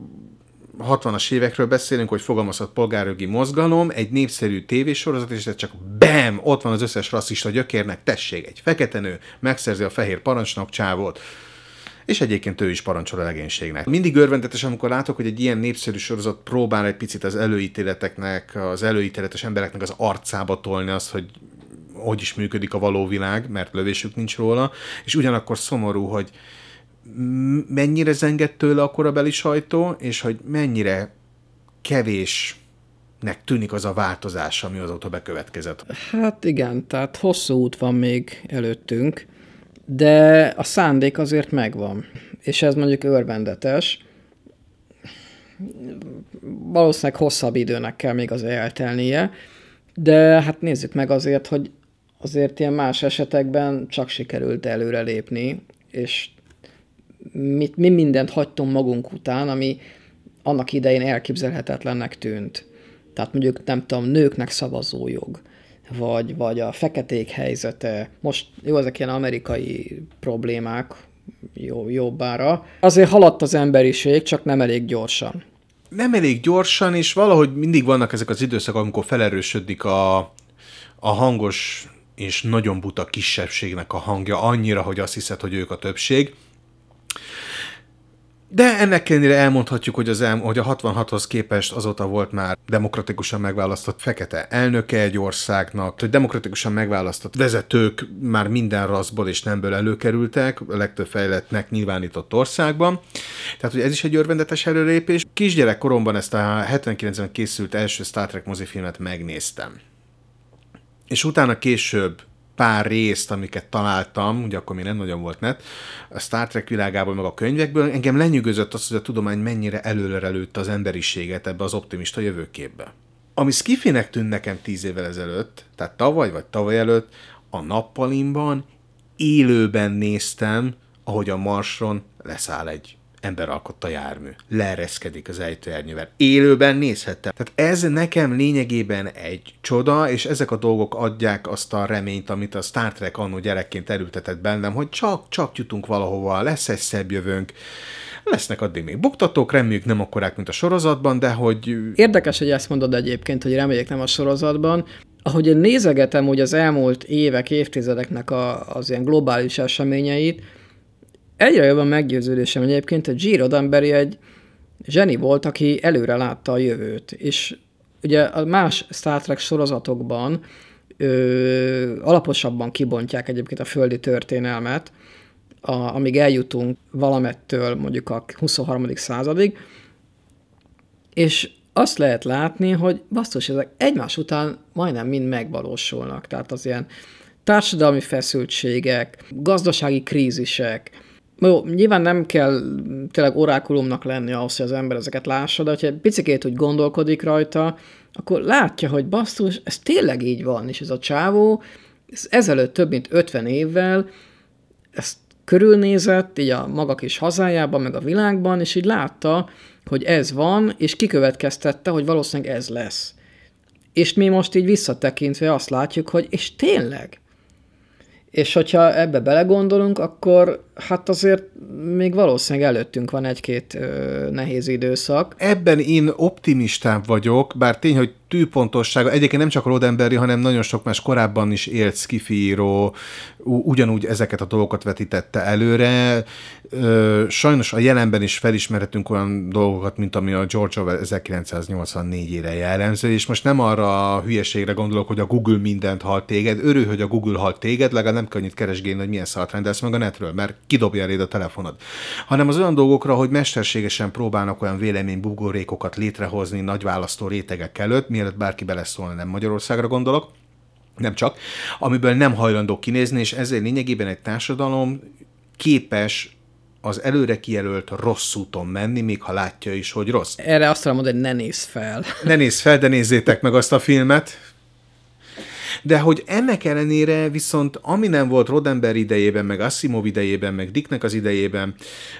60-as évekről beszélünk, hogy fogalmazott polgárjogi mozgalom, egy népszerű tévésorozat, és ez csak bam, ott van az összes rasszista gyökérnek, tessék, egy fekete nő megszerzi a fehér parancsnok csávót, és egyébként ő is parancsol a legénységnek. Mindig örvendetes, amikor látok, hogy egy ilyen népszerű sorozat próbál egy picit az előítéleteknek, az előítéletes embereknek az arcába tolni azt, hogy is működik a való világ, mert lövésük nincs róla, és ugyanakkor szomorú, hogy mennyire zengett tőle a korabeli sajtó, és hogy mennyire kevésnek tűnik az a változás, ami azóta bekövetkezett. Hát igen, tehát hosszú út van még előttünk, de a szándék azért megvan, és ez mondjuk örvendetes. Valószínűleg hosszabb időnek kell még azért eltelnie, de hát nézzük meg azért, hogy azért ilyen más esetekben csak sikerült előrelépni, és mi mindent hagytunk magunk után, ami annak idején elképzelhetetlennek tűnt. Tehát mondjuk, nem tudom, nőknek szavazójog, vagy a feketék helyzete. Most jó, ezek ilyen amerikai problémák, jobbára. Azért haladt az emberiség, csak nem elég gyorsan. Nem elég gyorsan, és valahogy mindig vannak ezek az időszak, amikor felerősödik a hangos és nagyon buta kisebbségnek a hangja annyira, hogy azt hiszed, hogy ők a többség. De ennek ellenére elmondhatjuk, hogy hogy a 66-hoz képest azóta volt már demokratikusan megválasztott fekete elnöke egy országnak, hogy demokratikusan megválasztott vezetők már minden rasszból és nemből előkerültek, a legtöbb fejlettnek nyilvánított országban. Tehát, hogy ez is egy örvendetes előrépés. Kisgyerek koromban ezt a 79-ben készült első Star Trek mozifilmet megnéztem. És utána később pár részt, amiket találtam, ugye akkor még nem nagyon volt net, a Star Trek világából, meg a könyvekből, engem lenyűgözött az, hogy a tudomány mennyire előrelőtte az emberiséget ebbe az optimista jövőképbe. Ami sci-finek tűnt nekem 10 évvel ezelőtt, tehát tavaly vagy tavaly előtt, a nappalimban élőben néztem, ahogy a Marson leszáll egy emberalkotta jármű. Leereszkedik az ejtőernyővel. Élőben nézhettem. Tehát ez nekem lényegében egy csoda, és ezek a dolgok adják azt a reményt, amit a Star Trek annó gyerekként erőltetett bennem, hogy csak jutunk valahova, lesz egy szebb jövőnk. Lesznek addig még buktatók, reméljük nem akkorák, mint a sorozatban, de hogy... Érdekes, hogy ezt mondod egyébként, hogy reméljük nem a sorozatban. Ahogy én nézegetem úgy az elmúlt évek, évtizedeknek az ilyen globális eseményeit, egyre jobban meggyőződésem egyébként, hogy Gene Roddenberry egy zseni volt, aki előre látta a jövőt. És ugye a más Star Trek sorozatokban alaposabban kibontják egyébként a földi történelmet, amíg eljutunk valamettől mondjuk a 23. századig, és azt lehet látni, hogy basszus, ezek egymás után majdnem mind megvalósulnak. Tehát az ilyen társadalmi feszültségek, gazdasági krízisek, Jó, nyilván nem kell tényleg orákulumnak lenni ahhoz, hogy az ember ezeket lássa, de hogyha egy picikét úgy gondolkodik rajta, akkor látja, hogy basszus, ez tényleg így van, és ez a csávó ezelőtt több mint 50 évvel ezt körülnézett, így a maga kis hazájában, meg a világban, és így látta, hogy ez van, és kikövetkeztette, hogy valószínűleg ez lesz. És mi most így visszatekintve azt látjuk, hogy és tényleg. És hogyha ebbe belegondolunk, akkor hát azért még valószínűleg előttünk van egy-két nehéz időszak. Ebben én optimistább vagyok, bár tény, hogy tűpontossága, egyébként nem csak Roddenberry, hanem nagyon sok más korábban is élt sci-fi író, ugyanúgy ezeket a dolgokat vetítette előre. Sajnos a jelenben is felismerhetünk olyan dolgokat, mint ami a George Orwell 1984-ére jellemző, és most nem arra a hülyeségre gondolok, hogy a Google mindent halt téged. Örülj, hogy a Google halt téged, legalább nem kell annyit keresgélni, hogy milyen szart rendelsz meg a netről, mert kidobja eléd a telefonod. Hanem az olyan dolgokra, hogy mesterségesen próbálnak olyan véleménybuborékokat létrehozni nagy választó rétegek előtt, mielőtt bárki beleszólna, nem Magyarországra gondolok, nem csak, amiből nem hajlandó kinézni, és ezért lényegében egy társadalom képes az előre kijelölt rossz úton menni, még ha látja is, hogy rossz. Erre azt tudom mondani, hogy ne nézz fel. Ne nézz fel, de nézzétek meg azt a filmet. De hogy ennek ellenére viszont, ami nem volt Roddenberry idejében, meg Asimov idejében, meg Dicknek az idejében,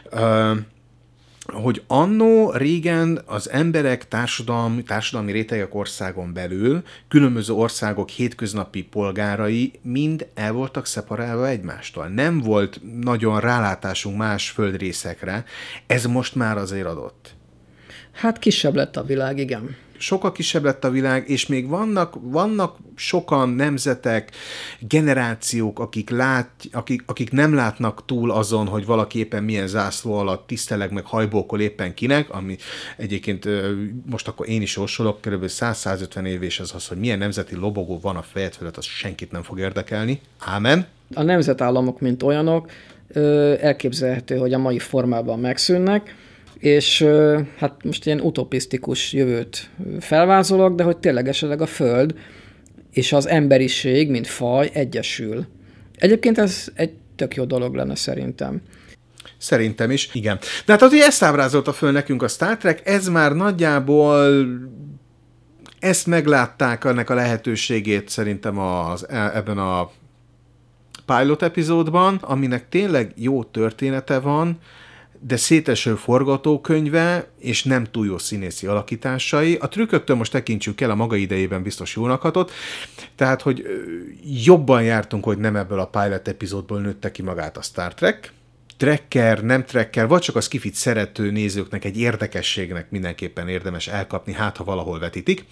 hogy annó régen az emberek társadalmi rétegek országon belül, különböző országok hétköznapi polgárai mind el voltak szeparálva egymástól. Nem volt nagyon rálátásunk más földrészekre, ez most már azért adott. Hát kisebb lett a világ, igen. Sokkal kisebb lett a világ, és még vannak sokan nemzetek, generációk, akik nem látnak túl azon, hogy valaki éppen milyen zászló alatt tiszteleg, meg hajbókol éppen kinek, ami egyébként most akkor én is jósolok, kb. 100-150 év, és az, hogy milyen nemzeti lobogó van a fejed felett, az senkit nem fog érdekelni. Ámen. A nemzetállamok, mint olyanok, elképzelhető, hogy a mai formában megszűnnek, és hát most ilyen utopisztikus jövőt felvázolok, de hogy tényleg esetleg a Föld és az emberiség, mint faj egyesül. Egyébként ez egy tök jó dolog lenne szerintem. Szerintem is, igen. De hát azért ezt ábrázolta föl nekünk a Star Trek, ez már nagyjából ezt meglátták ennek a lehetőségét szerintem ebben a pilot epizódban, aminek tényleg jó története van, de széteső forgatókönyve, és nem túl jó színészi alakításai. A trükköktől most tekintsük el, a maga idejében biztos jónak hatott, tehát, hogy jobban jártunk, hogy nem ebből a pilot epizódból nőtte ki magát a Star Trek. Trekker, nem trekker, vagy csak a skifit szerető nézőknek egy érdekességnek mindenképpen érdemes elkapni, hát ha valahol vetítik.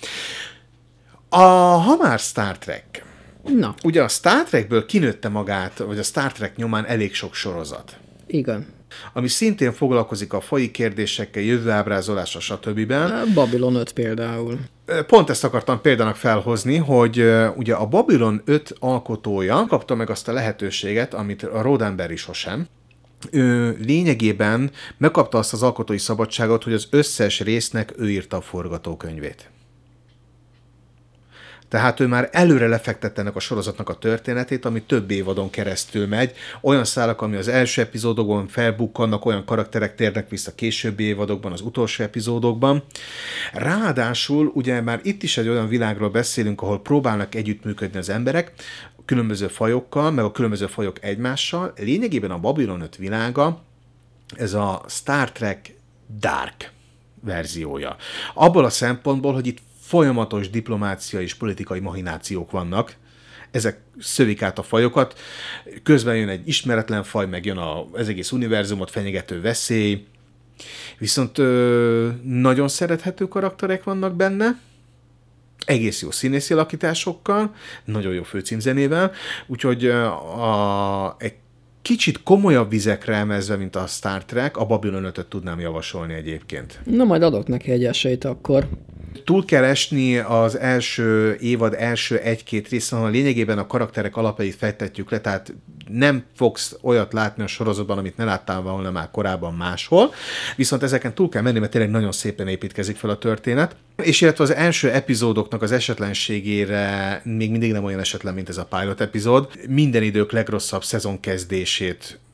Ha már Star Trek, Na. Ugye a Star Trekből kinőtte magát, vagy a Star Trek nyomán elég sok sorozat. Igen. Ami szintén foglalkozik a faji kérdésekkel, jövőábrázolással, stb. Babylon 5 például. Pont ezt akartam példának felhozni, hogy ugye a Babylon 5 alkotója kapta meg azt a lehetőséget, amit a Roddenberry sosem. Ő lényegében megkapta azt az alkotói szabadságot, hogy az összes résznek ő írta a forgatókönyvét. Tehát ő már előre lefektette ennek a sorozatnak a történetét, ami több évadon keresztül megy. Olyan szálak, ami az első epizódokban felbukkannak, olyan karakterek térnek vissza későbbi évadokban, az utolsó epizódokban. Ráadásul ugye már itt is egy olyan világról beszélünk, ahol próbálnak együttműködni az emberek, a különböző fajokkal, meg a különböző fajok egymással. Lényegében a Babylon 5 világa, ez a Star Trek Dark verziója. Abból a szempontból, hogy itt folyamatos diplomáciai és politikai mahinációk vannak, ezek szövik át a fajokat, közben jön egy ismeretlen faj, meg jön az egész univerzumot fenyegető veszély, viszont nagyon szerethető karakterek vannak benne, egész jó színészi alakításokkal, nagyon jó főcímzenével, úgyhogy egy kicsit komolyabb vizekre emezve, mint a Star Trek, a Babylon 5-öt tudnám javasolni egyébként. Na, majd adok neki egy esélyt akkor. Túl kell esni az első évad első egy-két részen, ahol lényegében a karakterek alapjait fejtetjük le, tehát nem fogsz olyat látni a sorozatban, amit ne láttál volna már korábban máshol, viszont ezeken túl kell menni, mert tényleg nagyon szépen építkezik fel a történet. És illetve az első epizódoknak az esetlenségére még mindig nem olyan esetlen, mint ez a pilot epizód. Minden idők legrosszabb szezon kezdését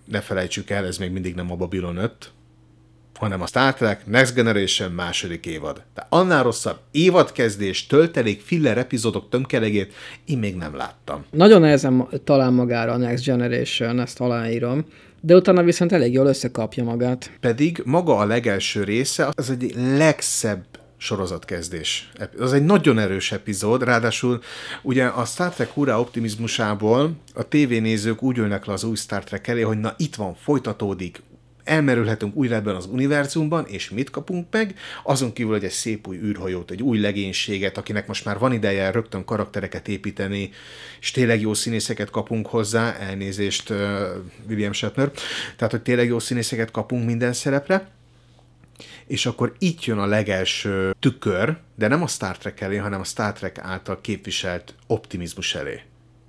ne felejtsük el, ez még mindig nem a Babylon 5, hanem a Star Trek Next Generation második évad. De annál rosszabb évadkezdés, töltelék, filler epizódok tömkelegét én még nem láttam. Nagyon nehezen talál magára a Next Generation, ezt aláírom, de utána viszont elég jól összekapja magát. Pedig maga a legelső része az egy legszebb sorozatkezdés. Az egy nagyon erős epizód, ráadásul ugye a Star Trek hurrá optimizmusából a tévénézők úgy ülnek le az új Star Trek elé, hogy na itt van, folytatódik, elmerülhetünk újra ebben az univerzumban, és mit kapunk meg? Azon kívül, hogy egy szép új űrhajót, egy új legénységet, akinek most már van ideje rögtön karaktereket építeni, és tényleg jó színészeket kapunk hozzá, elnézést William Shatner, tehát, hogy tényleg jó színészeket kapunk minden szerepre, és akkor itt jön a legelső tükör, de nem a Star Trek elé, hanem a Star Trek által képviselt optimizmus elé.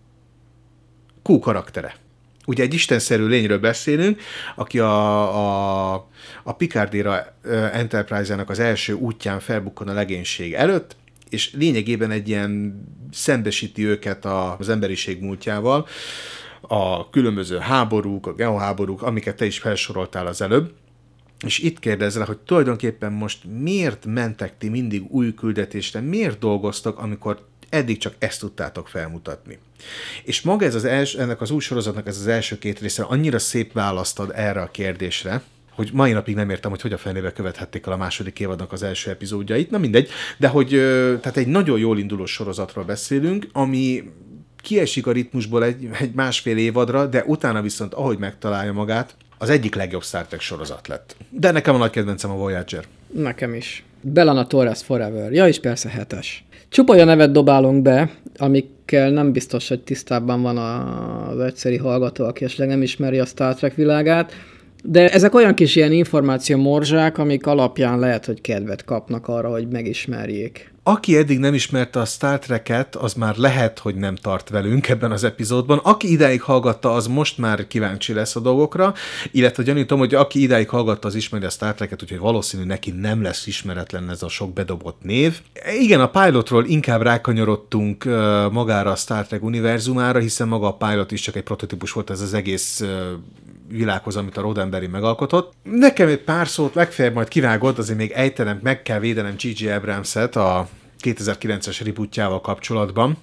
Q karaktere. Ugye egy istenszerű lényről beszélünk, aki a Picardira Enterprise-ának az első útján felbukkan a legénység előtt, és lényegében egy ilyen szembesíti őket az emberiség múltjával, a különböző háborúk, a geoháborúk, amiket te is felsoroltál az előbb, és itt kérdezzel, hogy tulajdonképpen most miért mentek ti mindig új küldetésre, miért dolgoztak, amikor eddig csak ezt tudtátok felmutatni. És maga ennek az új sorozatnak ez az első két része annyira szép választ ad erre a kérdésre, hogy mai napig nem értem, hogy a fenébe követhették el a második évadnak az első epizódjait, na mindegy, de hogy tehát egy nagyon jól induló sorozatról beszélünk, ami kiesik a ritmusból egy másfél évadra, de utána viszont, ahogy megtalálja magát, az egyik legjobb Star Trek sorozat lett. De nekem a nagy kedvencem a Voyager. Nekem is. Bellana Torres Forever. Ja, és persze 7-es. Csupa olyan nevet dobálunk be, amikkel nem biztos, hogy tisztában van az egyszeri hallgató, aki esetleg nem ismeri a Star Trek világát, de ezek olyan kis ilyen információ morzsák, amik alapján lehet, hogy kedvet kapnak arra, hogy megismerjék. Aki eddig nem ismerte a Star Trek-et, az már lehet, hogy nem tart velünk ebben az epizódban. Aki idáig hallgatta, az most már kíváncsi lesz a dolgokra, illetve gyanítom, hogy aki idáig hallgatta, az ismeri a Star Trek-et, úgyhogy valószínű neki nem lesz ismeretlen ez a sok bedobott név. Igen, a pilotról inkább rákanyarodtunk magára a Star Trek univerzumára, hiszen maga a pilot is csak egy prototípus volt, ez az egész világhoz, amit a Roddenberry megalkotott. Nekem egy pár szót legfeljebb majd kivágott, azért még ejtenem, meg kell védenem J.J. Abramset a 2009-es rebootjával kapcsolatban,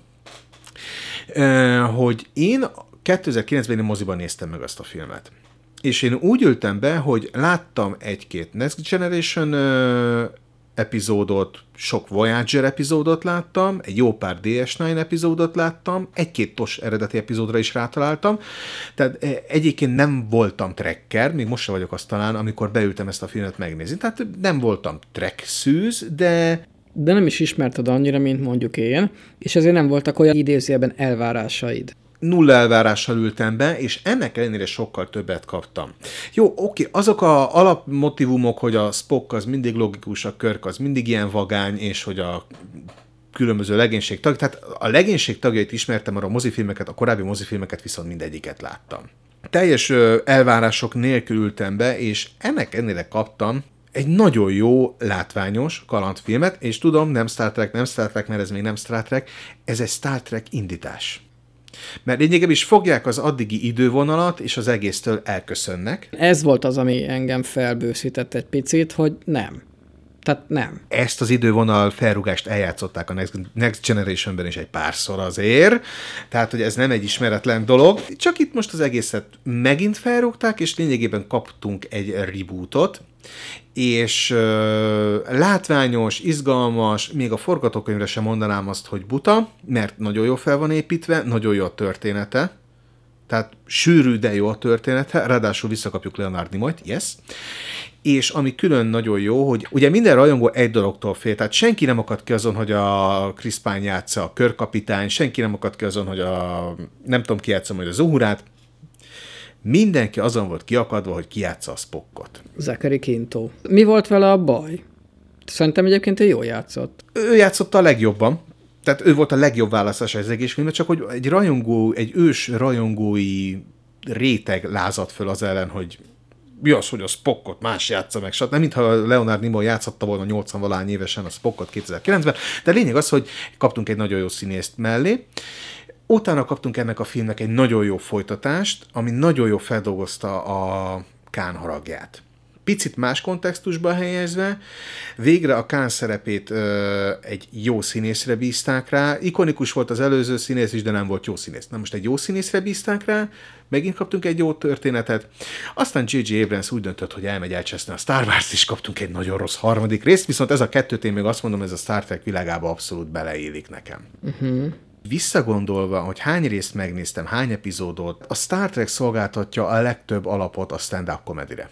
hogy én 2009-ben én moziban néztem meg azt a filmet. És én úgy ültem be, hogy láttam egy-két Next Generation epizódot, sok Voyager epizódot láttam, egy jó pár DS9 epizódot láttam, egy-két TOS eredeti epizódra is rátaláltam, tehát egyébként nem voltam trekker, még most sem vagyok azt talán, amikor beültem ezt a filmet megnézni, tehát nem voltam trek szűz, de nem is ismerted annyira, mint mondjuk én, és ezért nem voltak olyan idézőjelben elvárásaid. Nulla elvárással ültem be, és ennek ellenére sokkal többet kaptam. Jó, oké, azok a alapmotívumok, hogy a Spock az mindig logikus, a Kirk az mindig ilyen vagány, és hogy a különböző legénység tag, tehát a legénység tagjait ismertem, arra a mozifilmeket, a korábbi mozifilmeket viszont mindegyiket láttam. Teljes elvárások nélkül ültem be, és ennek ellenére kaptam egy nagyon jó, látványos kalandfilmet, és tudom, nem Star Trek, mert ez még nem Star Trek, ez egy Star Trek indítás. Mert lényegében is fogják az addigi idővonalat, és az egésztől elköszönnek. Ez volt az, ami engem felbőszített egy picit, hogy nem. Tehát nem. Ezt az idővonal felrúgást eljátszották a Next Generationben is egy párszor azért, tehát, hogy ez nem egy ismeretlen dolog, csak itt most az egészet megint felrúgták, és lényegében kaptunk egy rebootot, és látványos, izgalmas, még a forgatókönyvre sem mondanám azt, hogy buta, mert nagyon jó fel van építve, nagyon jó a története, tehát sűrű, de jó a története, ráadásul visszakapjuk Leonard Nimoyt, yes, és ami külön nagyon jó, hogy ugye minden rajongó egy dologtól fél, tehát senki nem akad ki azon, hogy a Chris Pine játsza a körkapitány, senki nem akad ki azon, hogy nem tudom ki játsza majd az Uhurát, mindenki azon volt kiakadva, hogy ki játsza a Spockot. Zachary Quinto. Mi volt vele a baj? Szerintem egyébként ő jól játszott. Ő játszotta a legjobban. Tehát ő volt a legjobb választás az egész filmben, csak hogy egy ős rajongói réteg lázadt föl az ellen, hogy mi az, hogy a Spockot más játsza meg, nem mintha Leonard Nimoy játszotta volna 80-valány évesen a Spockot 2009-ben, de lényeg az, hogy kaptunk egy nagyon jó színészt mellé. Utána kaptunk ennek a filmnek egy nagyon jó folytatást, ami nagyon jó feldolgozta a Khan haragját. Picit más kontextusba helyezve, végre a Khan szerepét egy jó színészre bízták rá. Ikonikus volt az előző színész is, de nem volt jó színész. Na most egy jó színészre bízták rá, megint kaptunk egy jó történetet. Aztán J.J. Abrams úgy döntött, hogy elmegy elcseszni a Star Wars-t, és kaptunk egy nagyon rossz harmadik részt, viszont ez a kettőt én még azt mondom, ez a Star Trek világába abszolút beleélik nekem. Visszagondolva, hogy hány részt megnéztem, hány epizódot, a Star Trek szolgáltatja a legtöbb alapot a stand-up comedy-re.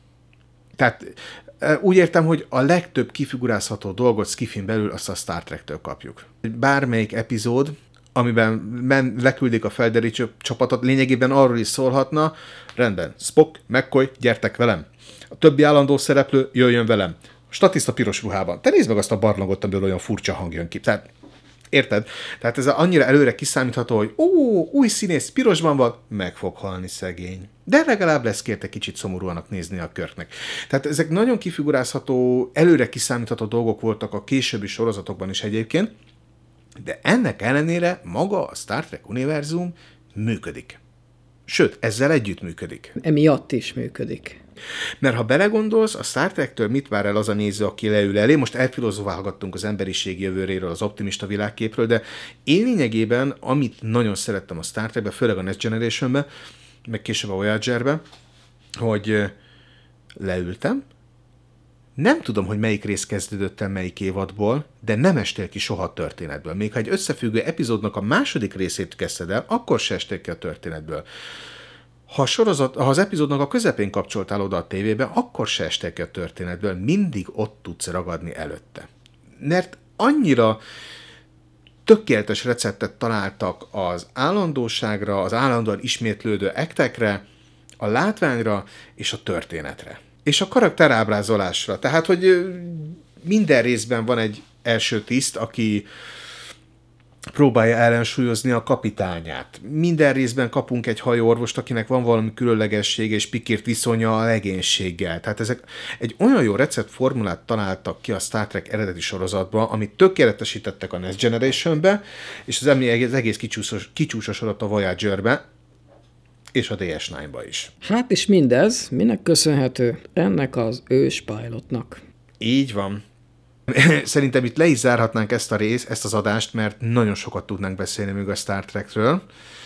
Tehát úgy értem, hogy a legtöbb kifigurázható dolgot skifin belül azt a Star Trek-től kapjuk. Bármelyik epizód, amiben leküldik a felderítő csapatot, lényegében arról is szólhatna, rendben, Spock, McCoy, gyertek velem. A többi állandó szereplő jöjjön velem. Statiszta piros ruhában. Te nézd meg azt a barlangot, amiből olyan furcsa hang jön ki. Tehát, érted? Tehát ez annyira előre kiszámítható, hogy új színész, pirosban van, meg fog halni szegény. De legalább lesz kérte kicsit szomorúanak nézni a Kirknek. Tehát ezek nagyon kifigurázható, előre kiszámítható dolgok voltak a későbbi sorozatokban is egyébként, de ennek ellenére maga a Star Trek univerzum működik. Sőt, ezzel együtt működik. Emiatt is működik. Mert ha belegondolsz, a Star Trektől mit vár el az a néző, aki leül elé? Most elfilozofálgattunk az emberiség jövőjéről, az optimista világképről, de én lényegében, amit nagyon szerettem a Star Trekben, főleg a Next Generationben, meg később a Voyagerben, hogy leültem, nem tudom, hogy melyik rész kezdődött el melyik évadból, de nem estél ki soha a történetből. Még ha egy összefüggő epizódnak a második részét kezdted el, akkor se estél ki a történetből. Ha az epizódnak a közepén kapcsoltál oda a tévébe, akkor se estél ki a történetből, mindig ott tudsz ragadni előtte. Mert annyira tökéletes receptet találtak az állandóságra, az állandóan ismétlődő ektekre, a látványra és a történetre. És a karakterábrázolásra. Tehát, hogy minden részben van egy első tiszt, aki próbálja ellensúlyozni a kapitányát. Minden részben kapunk egy hajóorvost, akinek van valami különlegessége és Picard viszonya a legénységgel. Tehát ezek egy olyan jó receptformulát találtak ki a Star Trek eredeti sorozatban, amit tökéletesítettek a Next Generationbe, és az egész kicsúsosodott a Voyagerbe, és a DS9-ba is. Hát és mindez minek köszönhető? Ennek az ős pilotnak. Így van. Szerintem itt le is zárhatnánk ezt az adást, mert nagyon sokat tudnánk beszélni még a Star Trekről.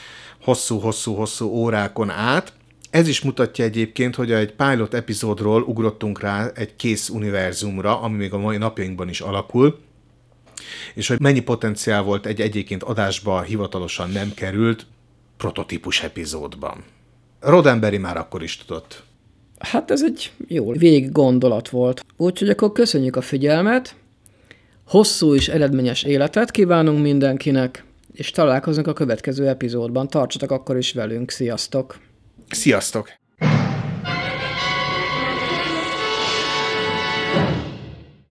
Hosszú órákon át. Ez is mutatja egyébként, hogy egy pilot epizódról ugrottunk rá egy kész univerzumra, ami még a mai napjainkban is alakul, és hogy mennyi potenciál volt egy egyébként adásba hivatalosan nem került prototípus epizódban. Roddenberry már akkor is tudott. Hát ez egy jó végig gondolat volt. Úgyhogy akkor köszönjük a figyelmet, hosszú és eredményes életet kívánunk mindenkinek, és találkozunk a következő epizódban. Tartsatok akkor is velünk. Sziasztok! Sziasztok!